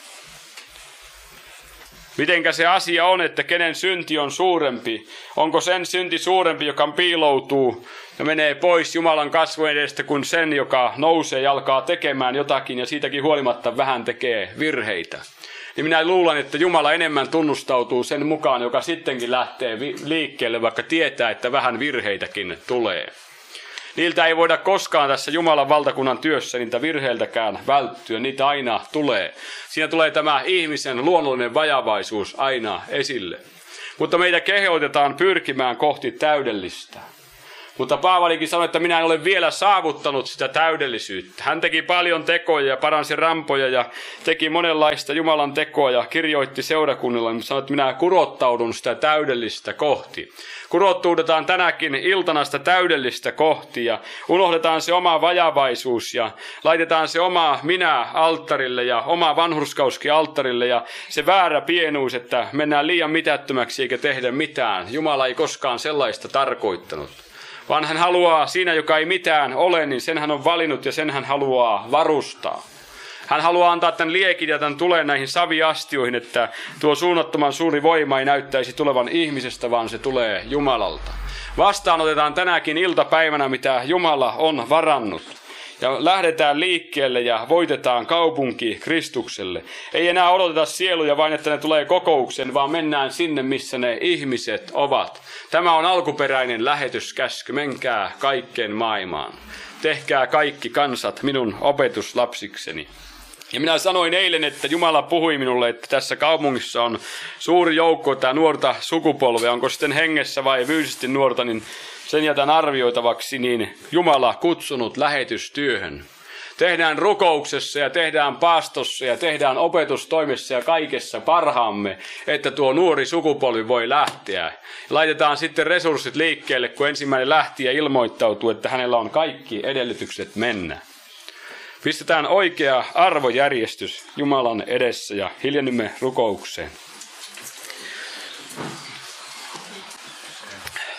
Mitenkä se asia on, että kenen synti on suurempi? Onko sen synti suurempi, joka piiloutuu ja menee pois Jumalan kasvojen edestä, kuin sen, joka nousee ja alkaa tekemään jotakin ja siitäkin huolimatta vähän tekee virheitä? Niin minä luulen, että Jumala enemmän tunnustautuu sen mukaan, joka sittenkin lähtee liikkeelle, vaikka tietää, että vähän virheitäkin tulee. Niiltä ei voida koskaan tässä Jumalan valtakunnan työssä niitä virheiltäkään välttyä, niitä aina tulee. Siinä tulee tämä ihmisen luonnollinen vajavaisuus aina esille. Mutta meitä kehotetaan pyrkimään kohti täydellistä. Mutta Paavalikin sanoi, että minä en ole vielä saavuttanut sitä täydellisyyttä. Hän teki paljon tekoja ja paransi rampoja ja teki monenlaista Jumalan tekoa ja kirjoitti seurakunnilla. Mutta sanoi, että minä kurottaudun sitä täydellistä kohti. Kurottuudetaan tänäkin iltana sitä täydellistä kohti ja unohdetaan se oma vajavaisuus ja laitetaan se oma minä alttarille ja oma vanhurskauskin alttarille ja se väärä pienuus, että mennään liian mitättömäksi eikä tehdä mitään. Jumala ei koskaan sellaista tarkoittanut. Vaan hän haluaa siinä, joka ei mitään ole, niin sen hän on valinnut ja sen hän haluaa varustaa. Hän haluaa antaa tämän liekin ja tämän tuleen näihin saviastioihin, että tuo suunnattoman suuri voima ei näyttäisi tulevan ihmisestä, vaan se tulee Jumalalta. Vastaanotetaan tänäkin iltapäivänä, mitä Jumala on varannut. Ja lähdetään liikkeelle ja voitetaan kaupunki Kristukselle. Ei enää odoteta sieluja vain, että ne tulee kokoukseen, vaan mennään sinne, missä ne ihmiset ovat. Tämä on alkuperäinen lähetyskäsky. Menkää kaikkeen maailmaan. Tehkää kaikki kansat minun opetuslapsikseni. Ja minä sanoin eilen, että Jumala puhui minulle, että tässä kaupungissa on suuri joukko tämä nuorta sukupolvea. Onko sitten hengessä vai fyysisesti nuorta, niin sen jätän arvioitavaksi, niin Jumala kutsunut lähetystyöhön. Tehdään rukouksessa ja tehdään paastossa ja tehdään opetustoimessa ja kaikessa parhaamme, että tuo nuori sukupolvi voi lähteä. Laitetaan sitten resurssit liikkeelle, kun ensimmäinen lähti ja ilmoittautuu, että hänellä on kaikki edellytykset mennä. Pistetään oikea arvojärjestys Jumalan edessä ja hiljennymme rukoukseen.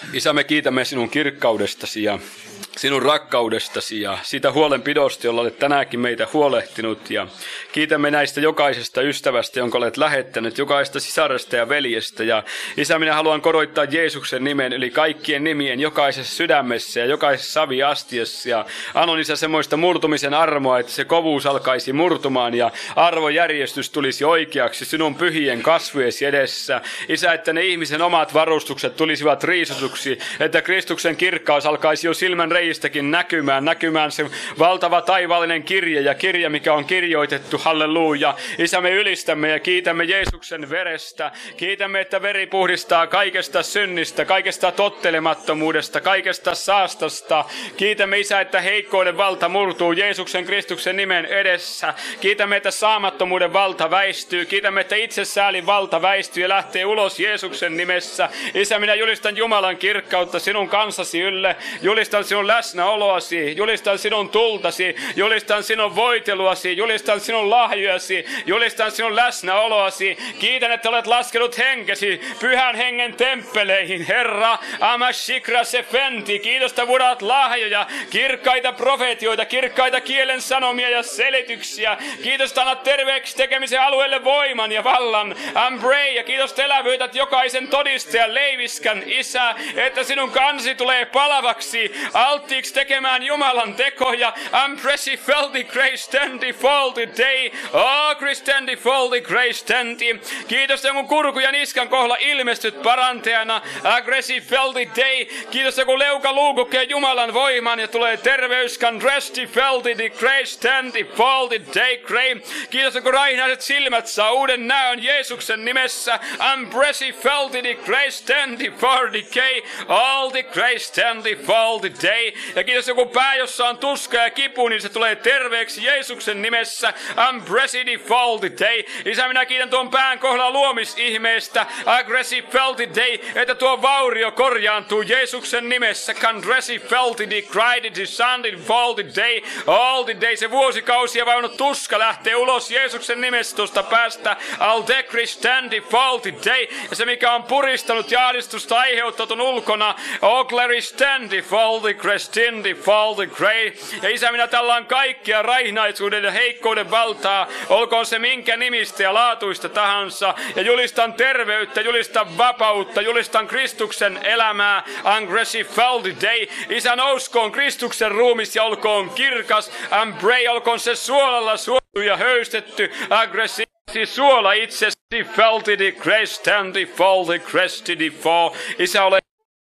Isä, me kiitämme sinun kirkkaudestasi ja sinun rakkaudestasi ja siitä huolenpidosta, jolla olet tänäänkin meitä huolehtinut. Ja kiitämme näistä jokaisesta ystävästä, jonka olet lähettänyt, jokaisesta sisaresta ja veljestä. Ja Isä, minä haluan koroittaa Jeesuksen nimen yli kaikkien nimien jokaisessa sydämessä ja jokaisessa saviastiassa. Ja annon Isä semmoista murtumisen armoa, että se kovuus alkaisi murtumaan ja arvojärjestys tulisi oikeaksi sinun pyhien kasvujesi edessä. Isä, että ne ihmisen omat varustukset tulisivat riisutuksi, että Kristuksen kirkkaus alkaisi jo silmän reistäkin näkymään se valtava taivaallinen kirja, mikä on kirjoitettu, halleluja. Isä, me ylistämme ja kiitämme Jeesuksen verestä. Kiitämme, että veri puhdistaa kaikesta synnistä, kaikesta tottelemattomuudesta, kaikesta saastasta. Kiitämme, Isä, että heikkouden valta murtuu Jeesuksen Kristuksen nimen edessä. Kiitämme, että saamattomuuden valta väistyy. Kiitämme, että itsesäälin valta väistyy ja lähtee ulos Jeesuksen nimessä. Isä, minä julistan Jumalan kirkkautta sinun kansasi ylle. Julistan sinun läsnäoloasi, julistan sinun tultasi, julistan sinun voiteluasi, julistan sinun lahjojasi, julistan sinun läsnäoloasi. Kiitän, että olet laskenut henkesi pyhän hengen temppeleihin, Herra. Amashikra sefenti, kiitos, että vuodat lahjoja, kirkkaita profetioita, kirkkaita kielen sanomia ja selityksiä. Kiitos, että annat terveeksi tekemisen alueelle voiman ja vallan. Ambrei, ja kiitos, että elävöität jokaisen todistajan leiviskän, Isä, että sinun kansi tulee palavaksi, alttiiksi tekemään Jumalan tekoja. Ampresi felti Christendi folti day. Oh, Christendi folti Christendi. Kiitos, että kun kurku ja niskan kohdalla ilmestyt parantajana. Aggressive felti day. Kiitos, kun leuka luukukee Jumalan voiman ja tulee terveys. Resti felti di Christendi folti day grey. Kiitos, kun rainaiset silmät saa uuden näön Jeesuksen nimessä. Ampresi felti di Christendi folti day. All the Christendi folti day. Ja kiitos, joku pää, jossa on tuska ja kipu, niin se tulee terveeksi Jeesuksen nimessä. Ambresi folti day. Isä, minä kiitän tuon pään kohdalla luomisihmeestä. Aggressive felti day, että tuo vaurio korjaantuu Jeesuksen nimessä. Kandresi felti di cried di sandin folti day. All the day, se vuosikausia vaunut tuska lähtee ulos Jeesuksen nimessä tuosta päästä. Al de Christendi folti day. Ja se, mikä on puristanut ja ahdistusta aiheuttanut ulkona. Ogleri standi folti Christendi folti grey. Ja Isä, minä tällaan kaikkia raihnaisuuden ja heikkouden valtaa. Olkoon se minkä nimistä ja laatuista tahansa. Ja julistan terveyttä, julistan vapautta, julistan Kristuksen elämää. Aggressive felti day. Isä, nouskoon Kristuksen ruumis ja olkoon kirkas. Ambrei, olkoon se suolalla suotu ja höystetty. Aggressive suola itsesi. Felti di Christendi folti Christendi fall. Isä, ole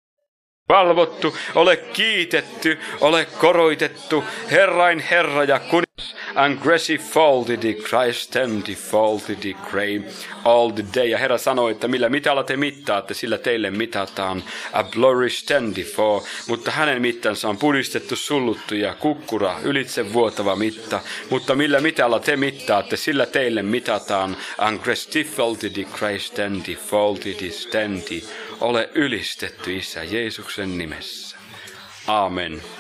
valvottu, ole kiitetty, ole koroitettu, Herrain Herra ja kuningas. Aggressive folti di Christendi folti di grey all the day. Ja Herra sanoi, että millä mitalla te mittaatte, sillä teille mitataan. A glory stendi for. Mutta hänen mittansa on puristettu, sulluttu ja kukkura, ylitse vuotava mitta. Mutta millä mitalla te mittaatte, sillä teille mitataan. Aggressive folti di Christendi folti di stendi. Ole ylistetty, Isä, Jeesuksen nimessä. Amen.